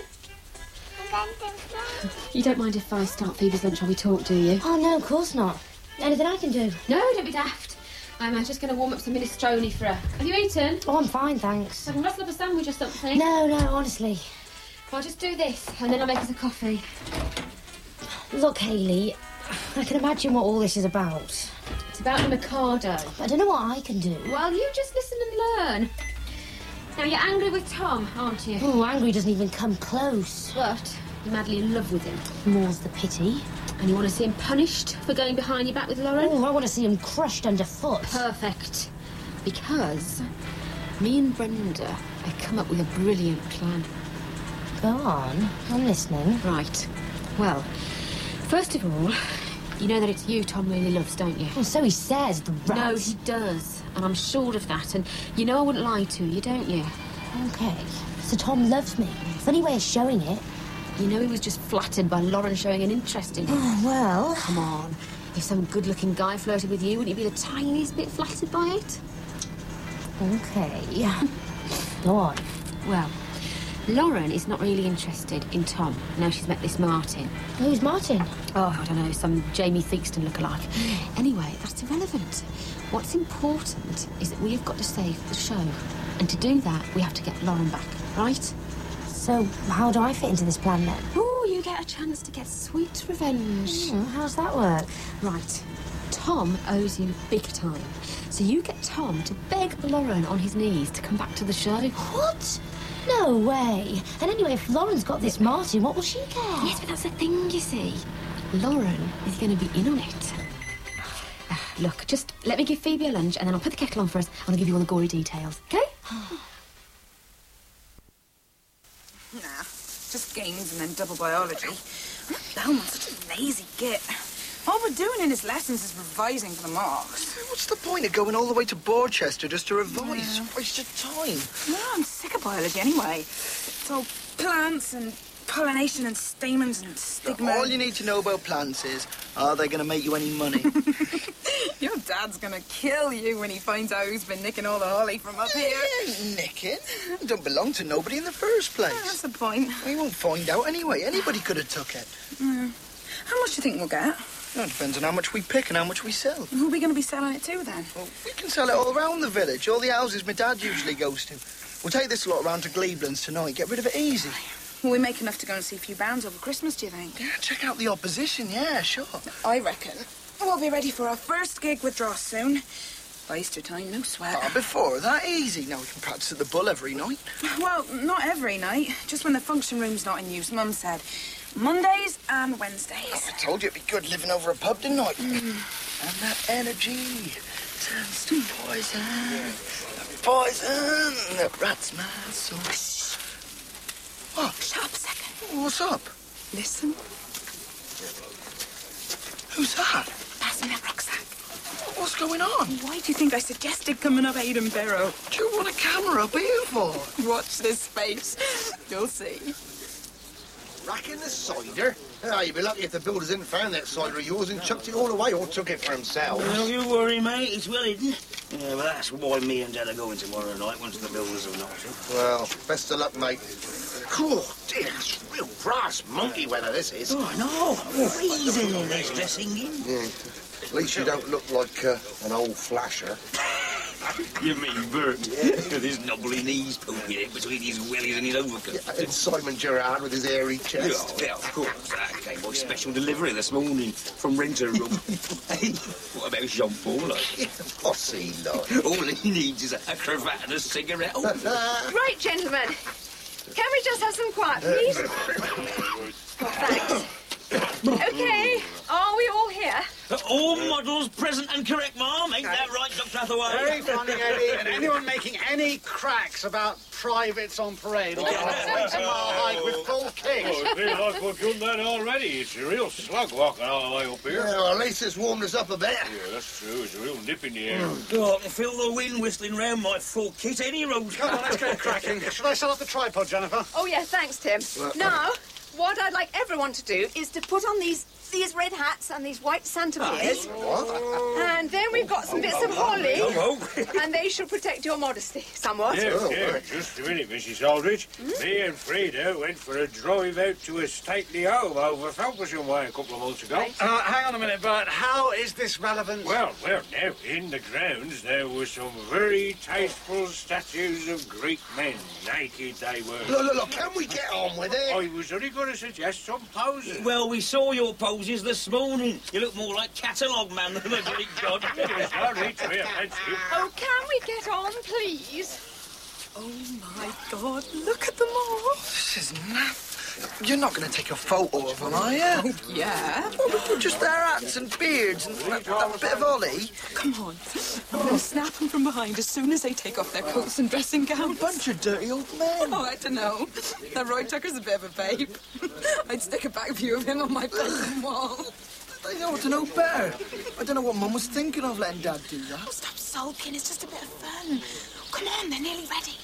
You don't mind if I start Phoebe's lunch while we talk, do you? Oh, no, of course not. Anything I can do? No, don't be daft. I'm uh, just going to warm up some minestrone for her. Have you eaten? Oh, I'm fine, thanks. I can rustle up a sandwich or something. No, no, honestly. I'll just do this, and then I'll make us a coffee. Look, Hayley, I can imagine what all this is about. It's about the Mikado. I don't know what I can do. Well, you just listen and learn. Now, you're angry with Tom, aren't you? Oh, angry doesn't even come close. But you're madly in love with him. More's the pity. And you want to see him punished for going behind your back with Lauren? Oh, I want to see him crushed underfoot. Perfect. Because me and Brenda have come up with a brilliant plan. Go on, I'm listening. Right. Well, first of all, you know that it's you Tom really loves, don't you? Well, so he says, the rat. No, he does. And I'm sure of that. And you know I wouldn't lie to you, don't you? OK. So Tom loves me. Funny way of showing it. You know he was just flattered by Lauren showing an interest in him. Oh, well... Come on. If some good-looking guy flirted with you, wouldn't you be the tiniest bit flattered by it? OK. Go on. Well, Lauren is not really interested in Tom. Now she's met this Martin. Who's Martin? Oh, I don't know, some Jamie Theakston lookalike. Anyway, that's irrelevant. What's important is that we've got to save the show. And to do that, we have to get Lauren back, right? So, how do I fit into this plan, then? Oh, you get a chance to get sweet revenge. Mm, how's that work? Right. Tom owes you big time. So you get Tom to beg Lauren on his knees to come back to the show. What? No way. And anyway, if Lauren's got this Martin, what will she get? Yes, but that's the thing, you see. Lauren is going to be in on it. Uh, look, just let me give Phoebe a lunch and then I'll put the kettle on first and I'll give you all the gory details, OK? Nah, just games and then double biology. Belmont's such a lazy git. All we're doing in his lessons is revising for the marks. What's the point of going all the way to Borchester just to revise? Yeah. Waste of time. No, I'm sick of biology anyway. It's all plants and pollination and stamens and stigma. All you need to know about plants is, are they going to make you any money? Your dad's going to kill you when he finds out who's been nicking all the holly from up here. Yeah, nicking? It don't belong to nobody in the first place. Yeah, that's the point. We won't find out anyway. Anybody could have took it. Yeah. How much do you think we'll get? Well, it depends on how much we pick and how much we sell. Who are we going to be selling it to, then? Well, we can sell it all around the village, all the houses my dad usually goes to. We'll take this lot round to Gleeblands tonight, get rid of it easy. Will we make enough to go and see a few bands over Christmas, do you think? Yeah, check out the opposition, yeah, sure. I reckon we'll be ready for our first gig with Dross soon. By Easter time, no sweat. Oh, before that, easy. Now we can practice at the Bull every night. Well, not every night. Just when the function room's not in use, Mum said. Mondays and Wednesdays. Oh, I told you it'd be good living over a pub tonight. Mm. And that energy turns to poison. Poison that rats my soul. What? Shut up a second. What's up? Listen. Who's that? Pass me that rucksack. What's going on? Why do you think I suggested coming up Aidan Barrow? Do you want a camera up here for? Watch this space. You'll see. Racking the cider? Ah, you'd be lucky if the builders hadn't found that cider of yours and chucked it all away or took it for themselves. Don't you worry, mate. It's well hidden. Yeah, but that's why me and Dad are going tomorrow night once the builders have knocked it. Well, best of luck, mate. Oh, dear, it's real brass monkey weather, this is. Oh, I know. Freezing in this dressing in. Yeah. At least you don't look like uh, an old flasher. You mean Bert? Yeah. With his knobbly knees poking it between his wellies and his overcoat. Yeah, and Simon Gerrard with his hairy chest. Oh, yeah, of course. That came by special delivery this morning from Renter Room. Hey, what about Jean-Paul? Like? What's he like? All he needs is a, a cravat and a cigarette. Oh. Right, gentlemen. Can we just have some quiet, please? Oh, thanks. OK, are we all here? Uh, all models present and correct, Ma'am. Ain't that right, Doctor Hathaway? Very funny, Eddie. And anyone making any cracks about privates on parade or a twenty-mile hike with full kit? Oh, it feels like we've done that already. It's a real slug walking all the way up here. Yeah, well, at least it's warmed us up a bit. Yeah, that's true. It's a real nip in the air. Oh, I can feel the wind whistling round my full kit any road. Come on, let's get cracking. Should I set up the tripod, Jennifer? Oh, yeah, thanks, Tim. Now, what I'd like everyone to do is to put on these these red hats and these white Santa beers. What? And then we've got some bits of holly. Oh, and they should protect your modesty somewhat. Yeah, Oh, yeah, right. just a minute, Missus Aldridge. Hmm? Me and Frida went for a drive out to a stately home over Felpersham way a couple of months ago. Right. Uh, hang on a minute, Bert. How is this relevant? Well, well, now, in the grounds there were some very tasteful statues of Greek men. Naked they were. Look, look, look, can we get on with it? I was only going to suggest some poses. Well, we saw your poses this morning. You look more like catalogue man than a Greek god. Yes, no need to be offensive. Oh, can we get on, please? Oh, my God, look at them all. This is naff. You're not going to take a photo of them, are you? Oh, yeah. Oh, just their hats and beards and that, that bit of holly. Come on. I'm going to snap them from behind as soon as they take off their coats and dressing gowns. A bunch of dirty old men. Oh, I don't know. That Roy Tucker's a bit of a babe. I'd stick a back view of him on my bedroom wall. They ought to know better. I don't know what Mum was thinking of letting Dad do that. Oh, stop sulking. It's just a bit of fun. Come on, they're nearly ready.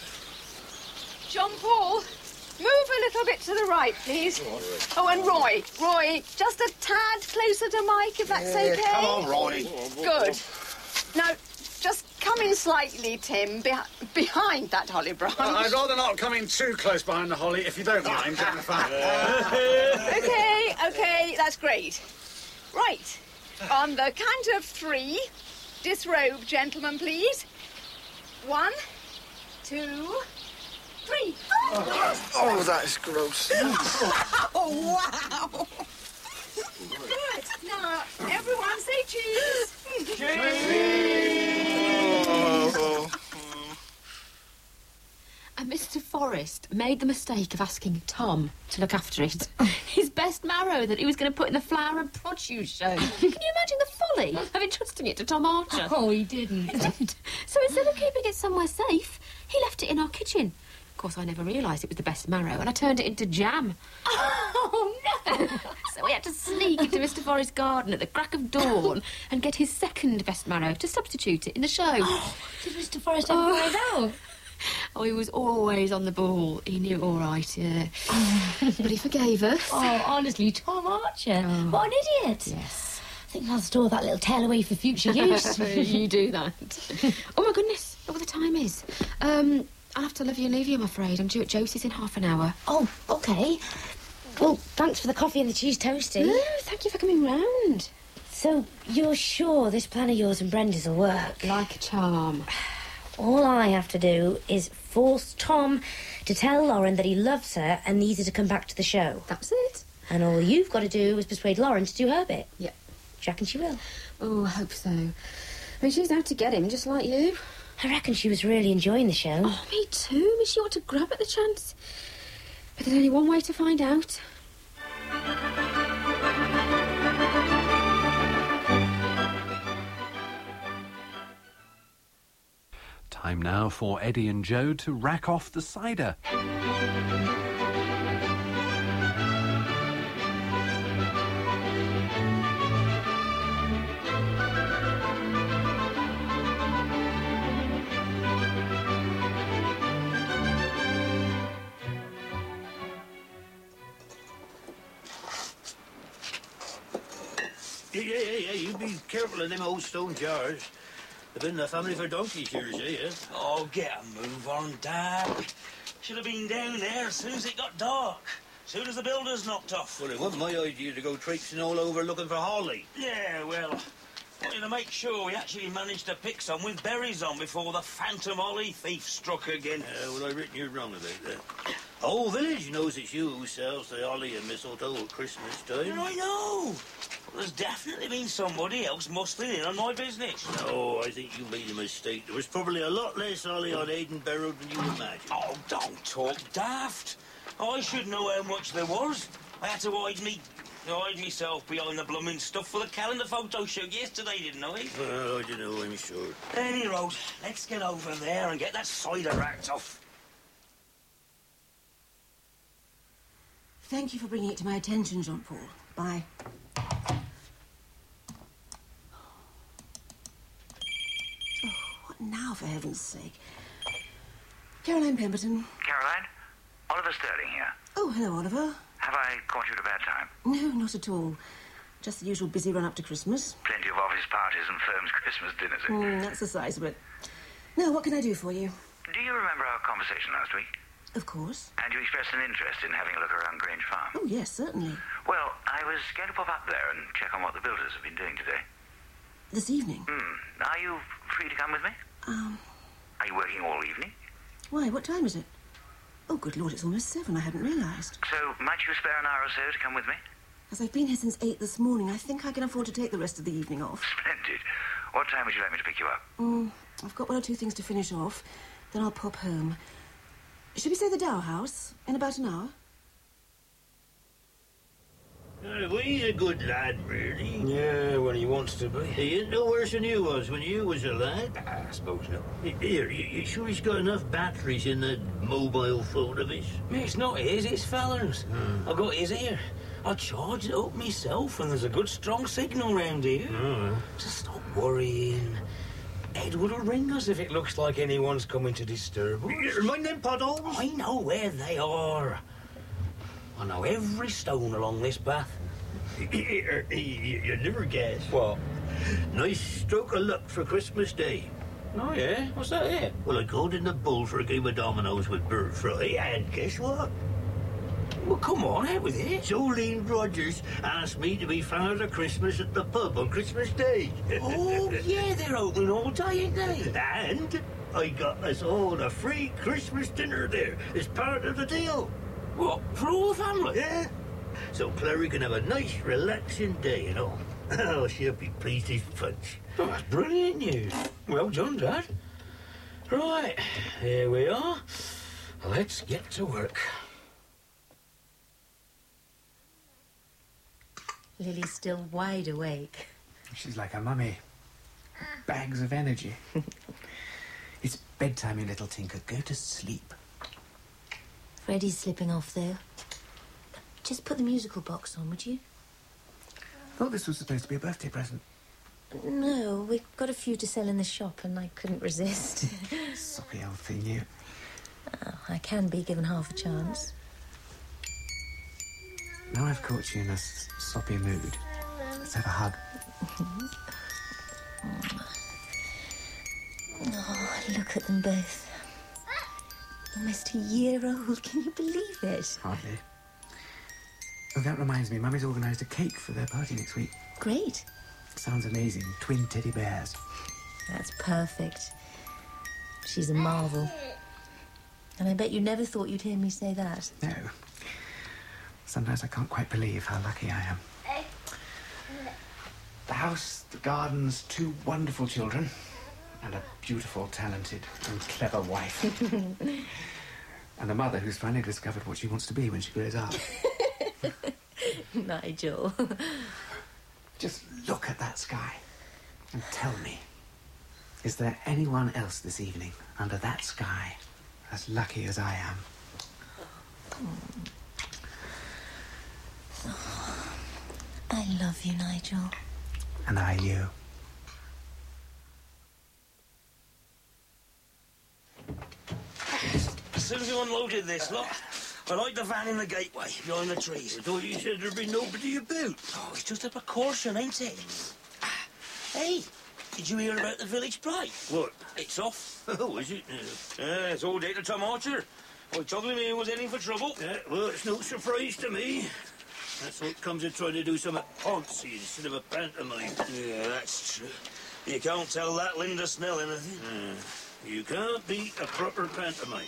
Jean-Paul, move a little bit to the right, please. Oh, and Roy, Roy, just a tad closer to Mike, if that's Yeah, okay. come on, Roy. Good. Now, just come in slightly, Tim, beh behind that holly branch. Uh, I'd rather not come in too close behind the holly, if you don't mind, Jennifer. Okay, okay, that's great. Right, on the count of three, disrobe, gentlemen, please. One, two, three. Oh, that is gross. Oh, wow. Good. Now, everyone say cheese. Cheese. Uh, Mister Forrest. Forest made the mistake of asking Tom to look after it. His best marrow that he was going to put in the flower and produce show. Can you imagine the folly of entrusting it to Tom Archer? Oh, he didn't. He did. So instead of keeping it somewhere safe, he left it in our kitchen. Of course, I never realised it was the best marrow, and I turned it into jam. Oh, no! So we had to sneak into Mister Forest's garden at the crack of dawn and get his second best marrow to substitute it in the show. Oh, did Mister Forrest ever find out? Oh, he was always on the ball. He knew it all right, yeah. But he forgave us. Oh, honestly, Tom Archer. Oh. What an idiot. Yes. I think I'll store that little tale away for future use. You do that. Oh, my goodness. Look what the time is. Um, I'll have to love you and leave you, I'm afraid. I'm due at Josie's in half an hour. Oh, OK. Well, thanks for the coffee and the cheese toasty. No, thank you for coming round. So, you're sure this plan of yours and Brenda's will work? Like a charm. All I have to do is force Tom to tell Lauren that he loves her and needs her to come back to the show. That's it. And all you've got to do is persuade Lauren to do her bit. Yep. Do you reckon she will? Oh, I hope so. I mean, she's out to get him, just like you. I reckon she was really enjoying the show. Oh, me too. I mean, she ought to grab at the chance. But there's only one way to find out. Time now for Eddie and Joe to rack off the cider. Yeah, yeah, yeah, you be careful of them old stone jars. They've been in the family for donkey's years, eh, yeah? Oh, get a move on, Dad. Should have been down there as soon as it got dark. As soon as the builders knocked off. Well, it wasn't my idea to go traipsing all over looking for holly. Yeah, well, I wanted to make sure we actually managed to pick some with berries on before the phantom holly thief struck again. Uh, well, I've written you wrong about that. The whole village knows it's you who sells the holly and mistletoe at Christmas time. I know. There's definitely been somebody else mustering in on my business. No, I think you made a mistake. There was probably a lot less holly on Aiden Barrow than you imagine. Oh, don't talk daft. I should know how much there was. I had to hide me, hide myself behind the blooming stuff for the calendar photo shoot yesterday, didn't I? Well, I don't know, I'm sure. Any road, let's get over there and get that cider racked off. Thank you for bringing it to my attention, Jean-Paul. Bye. Oh, what now, for heaven's sake? Caroline Pemberton. Caroline? Oliver Sterling here. Oh, hello, Oliver. Have I caught you at a bad time? No, not at all. Just the usual busy run-up to Christmas. Plenty of office parties and firms' Christmas dinners, eh? Mm, that's the size of it. Now, what can I do for you? Do you remember our conversation last week? Of course. And you expressed an interest in having a look around Grange Farm. Oh, yes, certainly. Well, I was going to pop up there and check on what the builders have been doing today. This evening? Hmm. Are you free to come with me? Um, Are you working all evening? why, what time is it? Oh, good Lord, it's almost seven. I hadn't realised. So, might you spare an hour or so to come with me? As I've been here since eight this morning, I think I can afford to take the rest of the evening off. Splendid. What time would you like me to pick you up? Mm, I've got one or two things to finish off. Then I'll pop home. Should we say the Dower House in about an hour? Uh, well, he's a good lad, really. Yeah, when he wants to be. He ain't no worse than you was when you was a lad. I suppose not. Here, you, you sure he's got enough batteries in that mobile phone of his? It's not his, it's Fallon's. Hmm. I got his here. I charged it up myself, and there's a good strong signal round here. Oh. So stop worrying. Edward will ring us if it looks like anyone's coming to disturb us. You mind them potholes? I know where they are. I know every stone along this path. you, you never guess. What? Nice stroke of luck for Christmas Day. Oh, yeah? What's that here? Well, I called in the Bull for a game of dominoes with Bert Fry, and guess what? Well, come on, out with it. Jolene Rogers asked me to be Father Christmas at the pub on Christmas Day. Oh, yeah, they're open all day, ain't they? And I got us all a free Christmas dinner there as part of the deal. What, for all the family? Yeah. So Clary can have a nice, relaxing day and all. Oh, she'll be pleased as punch. Oh, that's brilliant news. Well done, Dad. Right, here we are. Let's get to work. Lily's still wide awake. She's like her mummy. Bags of energy. It's bedtime, you little tinker. Go to sleep. Freddie's slipping off, though. Just put the musical box on, would you? Thought this was supposed to be a birthday present. No, we've got a few to sell in the shop and I couldn't resist. Soppy old thing, you. Oh, I can be given half a chance. Now I've caught you in a s soppy mood. Let's have a hug. Oh, look at them both. Almost a year old, can you believe it? Hardly. Oh, that reminds me, Mummy's organised a cake for their party next week. Great. Sounds amazing. Twin teddy bears. That's perfect. She's a marvel. And I bet you never thought you'd hear me say that. No. Sometimes I can't quite believe how lucky I am. The house, the gardens, two wonderful children, and a beautiful, talented, and clever wife. And a mother who's finally discovered what she wants to be when she grows up. Nigel. Just look at that sky and tell me, is there anyone else this evening under that sky as lucky as I am? Oh, I love you, Nigel. And I you. As soon as you unloaded this lot, I like the van in the gateway, behind the trees. I thought you said there'd be nobody about. Oh, it's just a precaution, ain't it? Hey, did you hear about the village play? What? It's off. Oh, is it? Yeah, uh, it's all day to Tom Archer. I told him he was heading for trouble. Yeah, well, it's no surprise to me. That's what comes of trying to do something fancy instead of a pantomime. Yeah, that's true. You can't tell that Linda Snell anything. Uh, you can't beat a proper pantomime.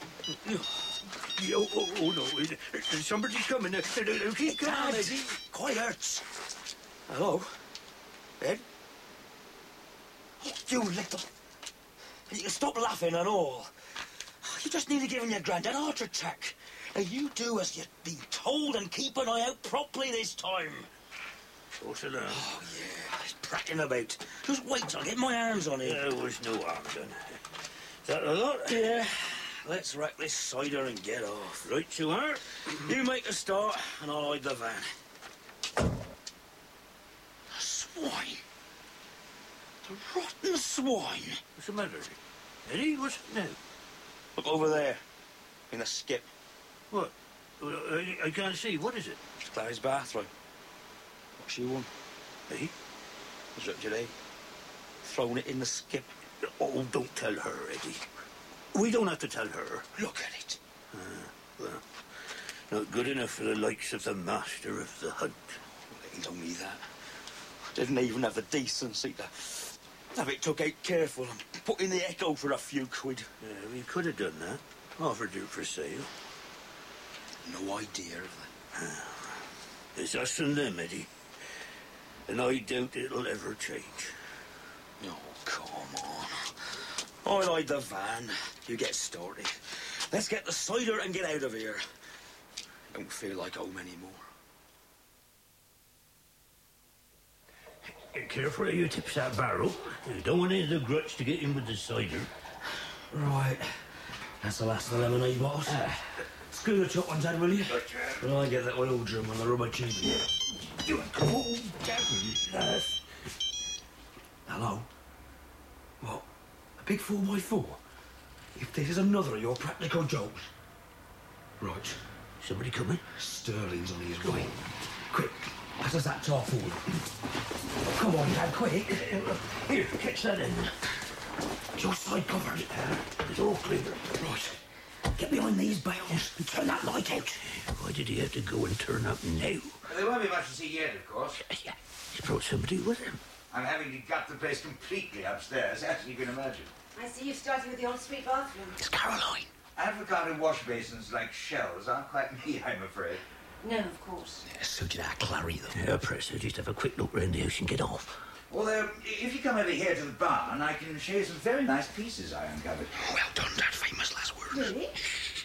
Oh, oh, oh, no, is, is somebody coming? Uh, uh, keep calm, Eddie. Quiet. Hello? Ed? Oh, you little... You can stop laughing and all. You just nearly given your granddad a heart attack. Now, you do as you've been told and keep an eye out properly this time. What's it now? Oh, yeah, he's prattling about. Just wait till I get my hands on him. There was no harm done. Is that a lot? Yeah. Let's rack this cider and get off. Right you are. You make a start and I'll hide the van. The swine. The rotten swine. What's the matter? Eddie, what's it now? Look over there. In the skip. What? I, I can't see. What is it? It's Clary's bathroom. What she won? Me? Was it today? Thrown it in the skip. Oh, don't tell her, Eddie. We don't have to tell her. Look at it. Uh, well, not good enough for the likes of the master of the hunt. Well, ain't only that. Didn't even have the decency to have it took out careful and put in the Echo for a few quid. Yeah, we could have done that. Offered it for sale. No idea of that. It's us and them, Eddie. And I doubt it'll ever change. Oh, come on. I'll hide the van. You get started. Let's get the cider and get out of here. Don't feel like home anymore. Careful how you tips that barrel. You don't want any of the grutch to get in with the cider. Right. That's the last of the lemonade bottles. Uh, Screw the top ones, Dad, will you? Will I get that oil drum on the rubber tube? You oh, yes. Hello? What? A big four by four? If this is another of your practical jokes. Right. Somebody coming? Sterling's on his way. Quick, pass us that tar forward. Come on, Dad, quick. Here, catch that in. Your side covered. It's all clear. Right. Get behind these bales and turn that light out. Why did he have to go and turn up now? Well, there won't be much to see yet, of course. Yeah, he's brought somebody with him. I'm having to gut the place completely upstairs, as you can imagine. I see you've started with the ensuite bathroom. It's Caroline. Avocado wash basins like shells aren't quite me, I'm afraid. No, of course. Yeah, so did our Clary, though. Yeah, press her. Just have a quick look round the house and get off. Although, if you come over here to the barn, I can show you some very nice pieces I uncovered. Well done, Dad. Famous last words. Really?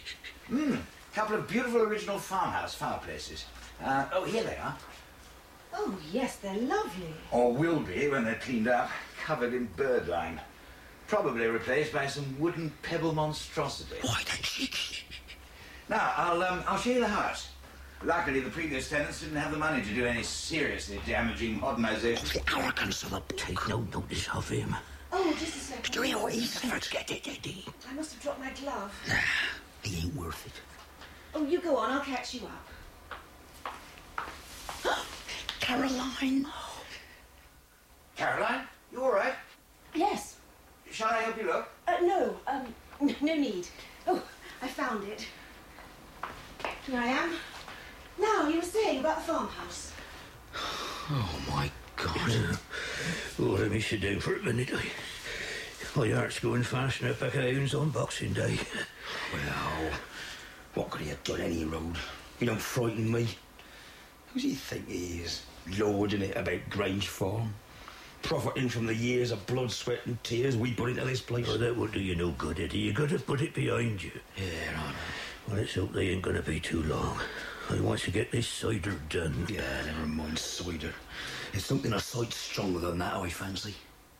Hmm. Couple of beautiful original farmhouse fireplaces. Uh, oh, here they are. Oh, yes, they're lovely. Or will be when they're cleaned up, covered in birdlime. Probably replaced by some wooden pebble monstrosity. Why, then, Now, I'll, um, I'll show you the house. Luckily, the previous tenants didn't have the money to do any seriously damaging modernisation. The arrogance of the bloke. Take no notice of him. Oh, just a second. Did you hear what he said? Forget it, Eddie. I must have dropped my glove. He ain't worth it. Oh, you go on, I'll catch you up. Caroline. Caroline, you all right? Yes. Shall I help you look? Uh, no, um, n- no need. Oh, I found it. Here I am. Now, you were saying about the farmhouse. Oh, my God. Oh, let me sit down for a minute. I, my heart's going fast enough back at hounds on Boxing Day. Well, what could he have done any road? He don't frighten me. Who's he think he is? Lording it about Grange Farm? Profiting from the years of blood, sweat and tears we put into this place? Oh, that would do you no good, Eddie. You got to put it behind you. Yeah, I know. Well, let's hope they ain't gonna be too long. I want to get this cider done. Yeah, never mind cider. It's something a sight stronger than that, I fancy.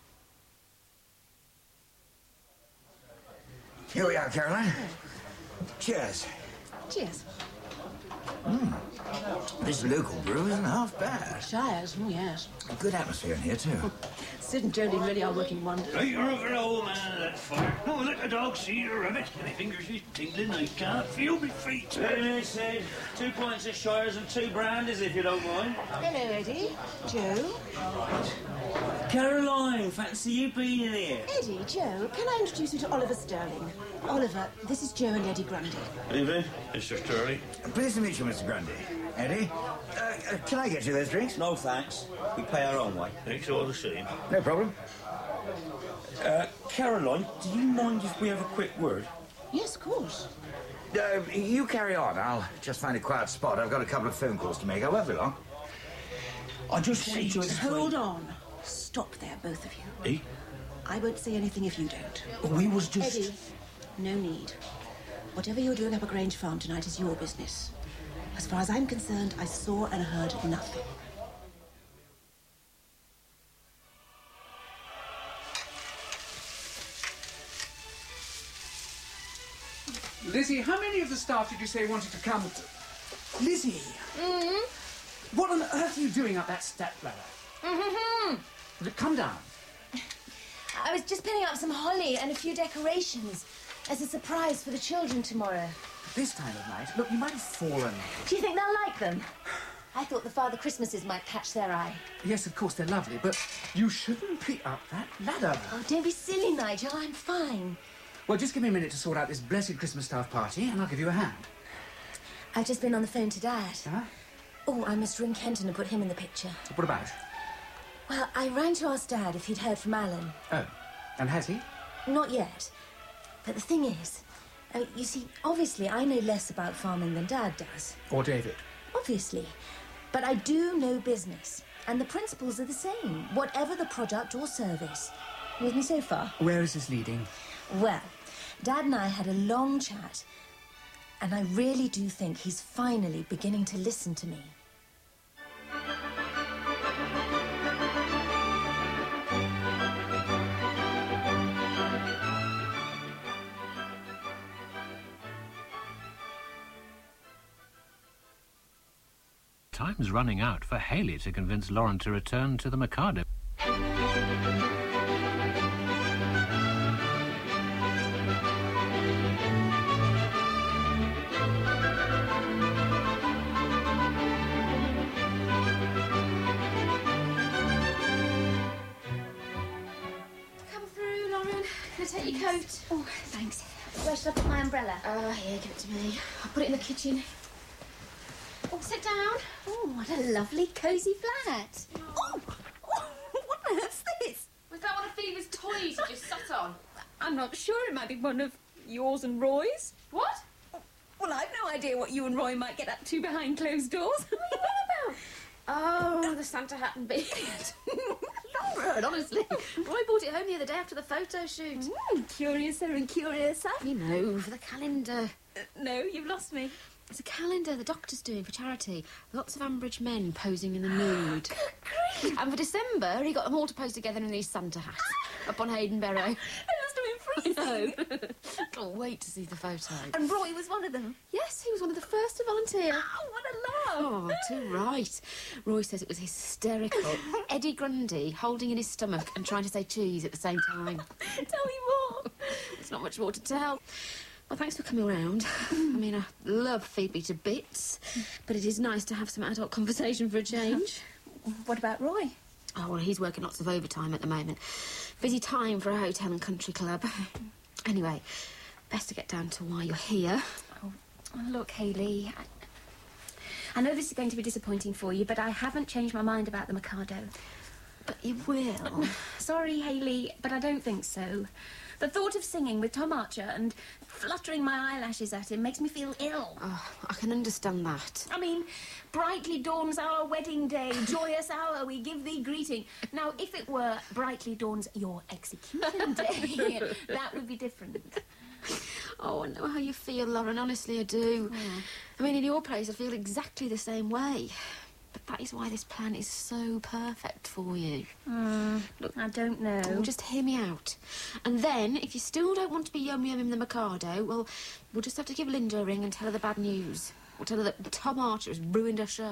Here we are, Caroline. Cheers. Cheers. Mm. This local brew isn't half bad. Shires, oh, yes. Good atmosphere in here, too. Sid and Jodie really are working wonders. Right, you're over the old man of that fire. Oh, let the dog see your rabbit. My fingers is tingling. I can't feel my feet. Hey, me, Sid. Two pints of Shires and two brandies, if you don't mind. Hello, Eddie. Joe. Caroline, fancy you being in here. Eddie, Joe, can I introduce you to Oliver Sterling? Oliver, this is Joe and Eddie Grundy. Good evening, Mister Sterling. Pleased to meet you, Mister Grundy. Eddie, uh, uh, can I get you those drinks? No, thanks. We pay our own way. Thanks all the same. No problem. Uh, Caroline, do you mind if we have a quick word? Yes, of course. Uh, you carry on. I'll just find a quiet spot. I've got a couple of phone calls to make. I won't be long. I just wanted to explain... Hold on. Stop there, both of you. Eh? I won't say anything if you don't. We was just... Eddie, no need. Whatever you're doing up at Grange Farm tonight is your business. As far as I'm concerned, I saw and heard nothing. Lizzie, how many of the staff did you say wanted to come to... Lizzie! Mm-hmm. What on earth are you doing up that step ladder? Mm-hmm. Come down. I was just pinning up some holly and a few decorations as a surprise for the children tomorrow. This time of night? Look, you might have fallen. Do you think they'll like them? I thought the Father Christmases might catch their eye. Yes, of course, they're lovely, but you shouldn't be up that ladder. Oh, don't be silly, Nigel. I'm fine. Well, just give me a minute to sort out this blessed Christmas staff party, and I'll give you a hand. I've just been on the phone to Dad. Huh? Oh, I must ring Kenton and put him in the picture. What about? Well, I rang to ask Dad if he'd heard from Alan. Oh, and has he? Not yet. But the thing is, uh, you see, obviously I know less about farming than Dad does. Or David? Obviously. But I do know business, and the principles are the same, whatever the product or service. With me so far? Where is this leading? Well, Dad and I had a long chat, and I really do think he's finally beginning to listen to me. Time's running out for Haley to convince Lauren to return to the Mikado. Come through, Lauren. Can I take your coat? Oh, thanks. Where should I put my umbrella? Oh, here, give it to me. I'll put it in the kitchen. Oh, sit down. Oh, what a lovely, cosy flat. Oh, oh, what on earth's this? Was that one of Phoebe's toys you just sat on? I'm not sure. It might be one of yours and Roy's. What? Well, I've no idea what you and Roy might get up to behind closed doors. What are you on about? Oh, the Santa hat and beard. Scumbrud, honestly. Roy bought it home the other day after the photo shoot. Mm, curiouser and curiouser. You know, for the calendar. Uh, no, you've lost me. It's a calendar the doctor's doing for charity. Lots of Ambridge men posing in the nude. Good grief! And for December, he got them all to pose together in these Santa hats up on Hayden Barrow. It must have been freezing. Can't wait to see the photo. And Roy was one of them? Yes, he was one of the first to volunteer. Oh, what a love! Oh, too right. Roy says it was hysterical. Eddie Grundy holding in his stomach and trying to say cheese at the same time. Tell me more. There's not much more to tell. Well, thanks for coming round. I mean, I love Phoebe to bits, but it is nice to have some adult conversation for a change. What about Roy? Oh, well, he's working lots of overtime at the moment. Busy time for a hotel and country club. Anyway, best to get down to why you're here. Oh, look, Hayley, I, I know this is going to be disappointing for you, but I haven't changed my mind about the Mikado. But you will. Sorry, Hayley, but I don't think so. The thought of singing with Tom Archer and fluttering my eyelashes at him makes me feel ill. Oh, I can understand that. I mean, brightly dawns our wedding day, joyous hour, we give thee greeting. Now, if it were brightly dawns your execution day, that would be different. Oh, I know how you feel, Lauren. Honestly, I do. Mm. I mean, in your place, I feel exactly the same way. But that is why this plan is so perfect for you. Mm, look, I don't know. Oh, just hear me out. And then, if you still don't want to be yum-yumming the Mikado, well, we'll just have to give Linda a ring and tell her the bad news. We'll tell her that Tom Archer has ruined her show.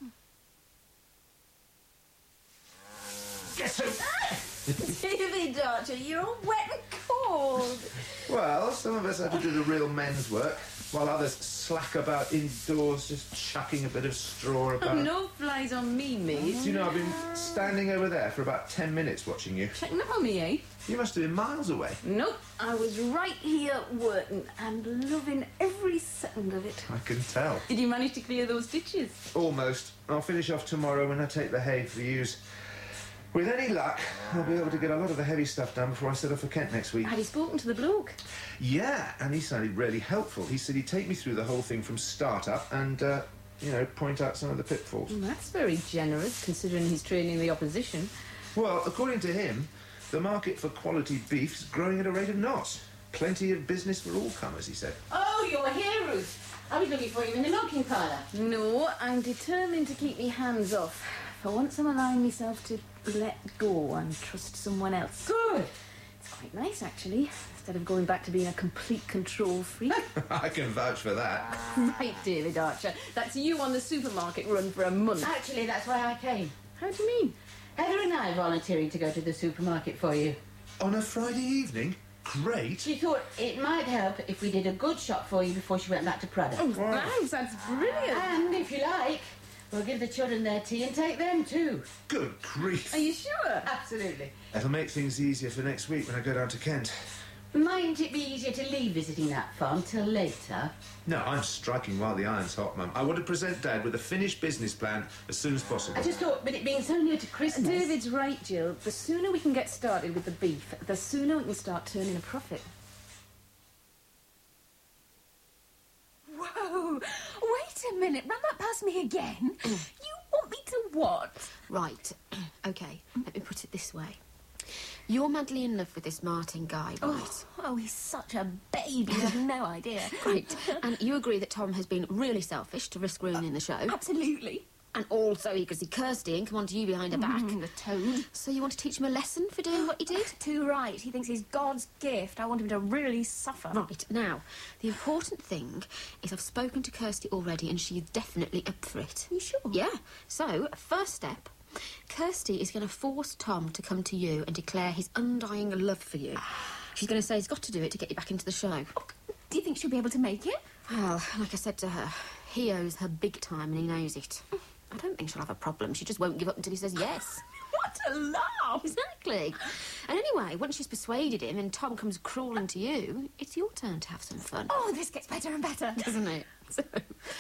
Guess who? David Archer, you're all wet and cold. Well, some of us have to do the real men's work, while others slack about indoors, just chucking a bit of straw about. No flies on me, mate. Do you know, I've been standing over there for about ten minutes watching you. Checking up on me, eh? You must have been miles away. Nope, I was right here working and loving every second of it. I can tell. Did you manage to clear those ditches? Almost. I'll finish off tomorrow when I take the hay for use. With any luck, I'll be able to get a lot of the heavy stuff done before I set off for Kent next week. Have you spoken to the bloke? Yeah, and he sounded really helpful. He said he'd take me through the whole thing from start-up and, uh, you know, point out some of the pitfalls. Well, that's very generous, considering he's training the opposition. Well, according to him, the market for quality beef is growing at a rate of knots. Plenty of business for all comers, he said. Oh, you're here, Ruth. I was looking for you in the milking parlour. No, I'm determined to keep my hands off. For once I'm allowing myself to let go and trust someone else. Good. It's quite nice, actually, instead of going back to being a complete control freak. I can vouch for that. Right, David Archer. That's you on the supermarket run for a month. Actually, that's why I came. How do you mean? Heather and I volunteering to go to the supermarket for you. On a Friday evening? Great. She thought it might help if we did a good shot for you before she went back to Prada. Oh, thanks. That's brilliant. And if you like, we'll give the children their tea and take them too. Good grief. Are you sure? Absolutely. That'll make things easier for next week when I go down to Kent. Mightn't it be easier to leave visiting that farm till later? No, I'm striking while the iron's hot, Mum. I want to present Dad with a finished business plan as soon as possible. I just thought, with it being so near to Christmas... David's right, Jill. The sooner we can get started with the beef, the sooner we can start turning a profit. Whoa! Wait a minute. Run that past me again. You want me to what? Right. OK, let me put it this way. You're madly in love with this Martin guy, right? Oh, oh, he's such a baby. You have no idea. Great. And you agree that Tom has been really selfish to risk ruining uh, the show? Absolutely. And also he could see Kirsty and come on to you behind her back. Mm, the toad. So you want to teach him a lesson for doing what he did? Too right. He thinks he's God's gift. I want him to really suffer. Right. Now, the important thing is I've spoken to Kirsty already and she's definitely up for it. Are you sure? Yeah. So, first step, Kirsty is going to force Tom to come to you and declare his undying love for you. She's going to say he's got to do it to get you back into the show. Oh, do you think she'll be able to make it? Well, like I said to her, he owes her big time and he knows it. I don't think she'll have a problem. She just won't give up until he says yes. What a laugh! Exactly. And anyway, once she's persuaded him and Tom comes crawling to you, it's your turn to have some fun. Oh, this gets better and better. Doesn't it? So,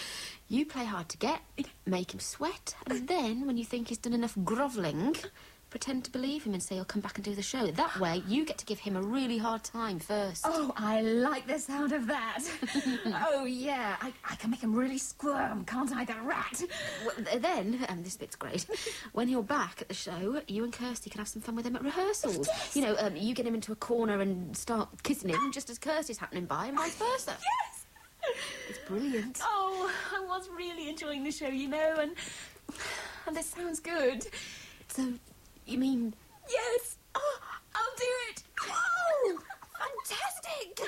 you play hard to get, make him sweat, and then, when you think he's done enough grovelling, pretend to believe him and say he'll come back and do the show. That way, you get to give him a really hard time first. Oh, I like the sound of that. Oh, yeah. I, I can make him really squirm, can't I, the rat? Well, th- then, um, this bit's great, when you're back at the show, you and Kirsty can have some fun with him at rehearsals. Yes. You know, um, you get him into a corner and start kissing him just as Kirsty's happening by and vice versa. Yes! It's brilliant. Oh, I was really enjoying the show, you know, and... And this sounds good. So, you mean... Yes! Oh, I'll do it! Oh, fantastic!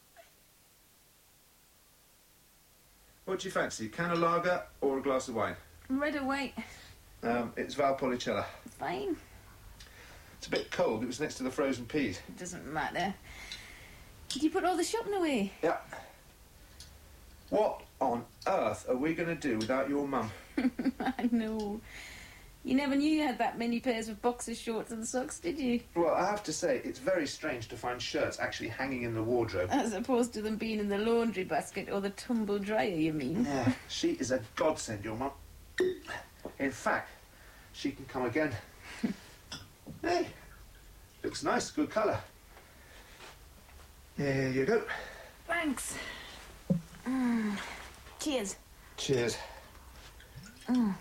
What do you fancy, can of lager or a glass of wine? Red or white? Um, it's Valpolicella. Fine. It's a bit cold. It was next to the frozen peas. It doesn't matter. Did you put all the shopping away? Yeah. What on earth are we going to do without your mum? I know. You never knew you had that many pairs of boxer shorts and socks, did you? Well, I have to say, it's very strange to find shirts actually hanging in the wardrobe. As opposed to them being in the laundry basket or the tumble dryer, you mean? Yeah, she is a godsend, your mum. In fact, she can come again. Hey, looks nice, good colour. Here you go. Thanks. Mm. Cheers. Cheers. Mm.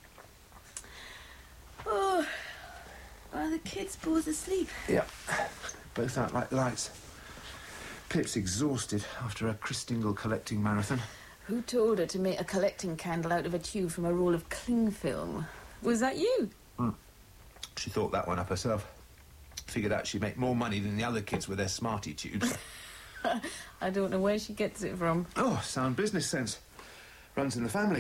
Oh, are the kids both asleep? Yeah, both out like lights. Pip's exhausted after a Christingle collecting marathon. Who told her to make a collecting candle out of a tube from a roll of cling film? Was that you? Mm. She thought that one up herself. Figured out she'd make more money than the other kids with their Smarty tubes. I don't know where she gets it from. Oh, sound business sense. Runs in the family.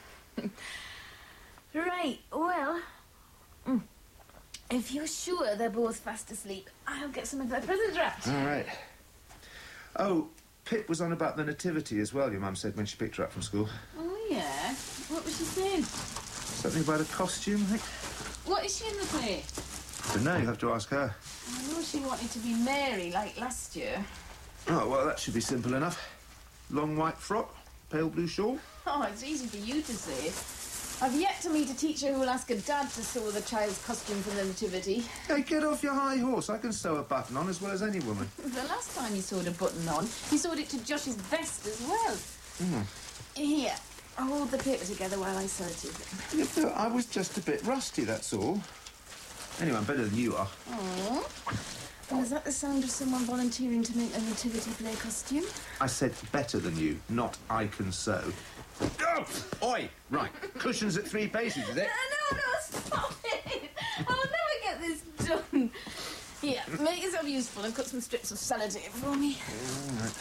Right, well... Mm. If you're sure they're both fast asleep, I'll get some of their presents wrapped. All right. Oh, Pip was on about the nativity as well, your mum said when she picked her up from school. Oh, yeah? What was she saying? Something about a costume, I think. What is she in the play? Don't know, you have to ask her. I know she wanted to be Mary, like last year. Oh, well, that should be simple enough. Long white frock, pale blue shawl. Oh, it's easy for you to say. I've yet to meet a teacher who will ask her dad to sew the child's costume for the nativity. Hey, get off your high horse. I can sew a button on as well as any woman. The last time he sewed a button on, he sewed it to Josh's vest as well. Mm. Here, hold the paper together while I sew it to him. Yeah, I was just a bit rusty, that's all. Anyway, I'm better than you are. Oh. And is that the sound of someone volunteering to make a nativity play costume? I said better than you, not I can sew. Oh! Oi! Right, cushions at three paces, is it? No, no, no, stop it! I'll never get this done. Here, make yourself useful and cut some strips of sellotape for me. All right.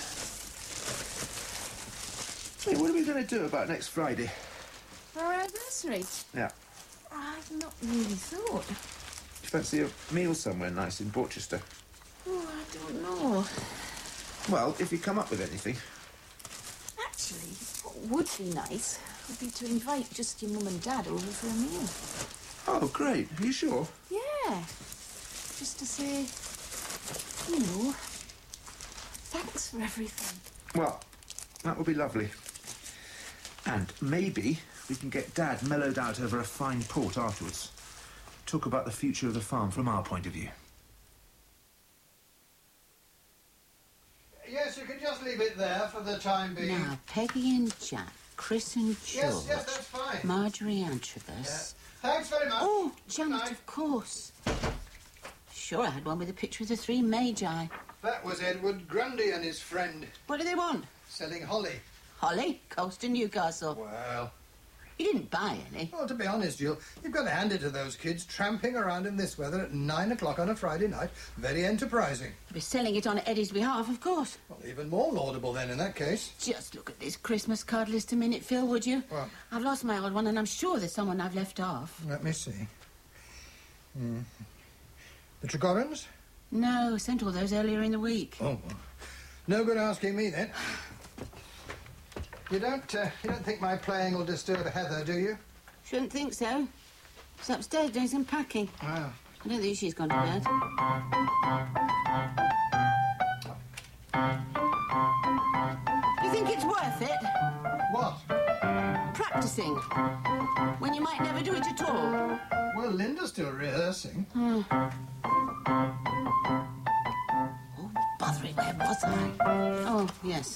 Hey, what are we going to do about next Friday? Our anniversary? Yeah. I've not really thought. Do you fancy a meal somewhere nice in Borchester? Oh, I don't know. Well, if you come up with anything. Actually, what would be nice would be to invite just your mum and dad over for a meal. Oh, great. Are you sure? Yeah. Just to say, you know, thanks for everything. Well, that would be lovely. And maybe we can get Dad mellowed out over a fine port afterwards. Talk about the future of the farm from our point of view. Yes, you can just leave it there for the time being. Now, Peggy and Jack, Chris and George, Yes, yes, that's fine. Marjorie Antrobus. Yeah. Thanks very much. Oh, Janet, of course. Sure, I had one with a picture of the three Magi. That was Edward Grundy and his friend. What do they want? Selling holly. Holly? Coast to Newcastle. Well... You didn't buy any. Well, to be honest, Jill, you've got to hand it to those kids tramping around in this weather at nine o'clock on a Friday night. Very enterprising. We're selling it on Eddie's behalf, of course. Well, even more laudable then, in that case. Just look at this Christmas card list a minute, Phil, would you? What? I've lost my old one, and I'm sure there's someone I've left off. Let me see. Hmm. The Tregorans? No, sent all those earlier in the week. Oh, well. No good asking me, then. You don't, uh, you don't think my playing will disturb Heather, do you? Shouldn't think so. She's upstairs doing some packing. Wow. I don't think she's gone to bed. You think it's worth it? What? Practising. When you might never do it at all. Well, Linda's still rehearsing. Oh. Oh, bother it, where was I? Oh, yes.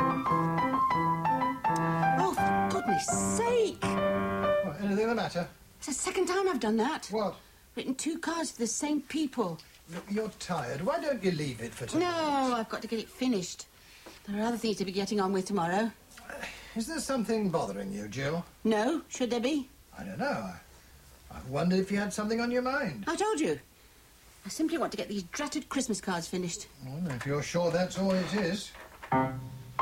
Oh, for goodness sake! What, anything the matter? It's the second time I've done that. What? Written two cards for the same people. Look, you're tired. Why don't you leave it for tonight? No, I've got to get it finished. There are other things to be getting on with tomorrow. Is there something bothering you, Jill? No, should there be? I don't know. I, I wondered if you had something on your mind. I told you. I simply want to get these dratted Christmas cards finished. Well, if you're sure that's all it is. Oh,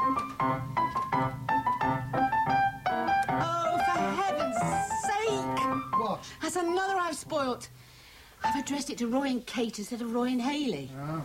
for heaven's sake! What? That's another I've spoilt. I've addressed it to Roy and Kate instead of Roy and Haley. Oh.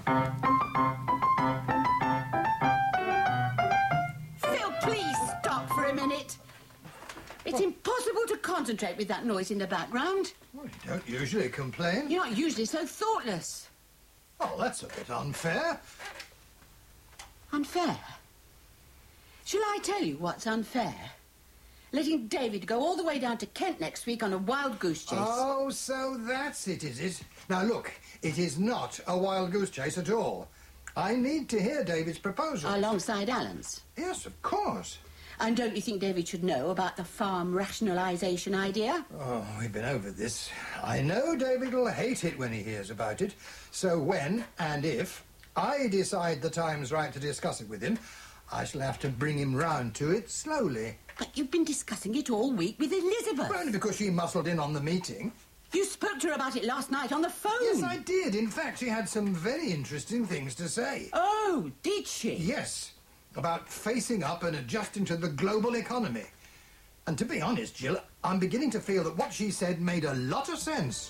Phil, please stop for a minute. It's impossible to concentrate with that noise in the background. Well, you don't usually complain. You're not usually so thoughtless. Oh, that's a bit unfair. Unfair? Shall I tell you what's unfair? Letting David go all the way down to Kent next week on a wild goose chase. Oh, so that's it, is it? Now, look, it is not a wild goose chase at all. I need to hear David's proposal. Alongside Alan's? Yes, of course. And don't you think David should know about the farm rationalisation idea? Oh, we've been over this. I know David will hate it when he hears about it. So when, and if, I decide the time's right to discuss it with him, I shall have to bring him round to it slowly. But you've been discussing it all week with Elizabeth. Well, only because she muscled in on the meeting. You spoke to her about it last night on the phone. Yes, I did. In fact, she had some very interesting things to say. Oh, did she? Yes. About facing up and adjusting to the global economy. And to be honest, Jill, I'm beginning to feel that what she said made a lot of sense.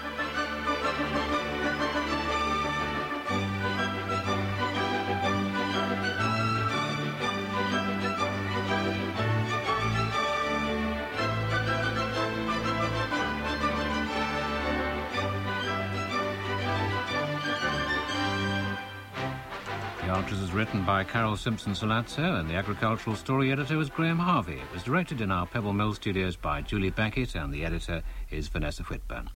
The Archers is written by Carol Simpson-Salazzo and the agricultural story editor was Graham Harvey. It was directed in our Pebble Mill studios by Julie Beckett and the editor is Vanessa Whitburn.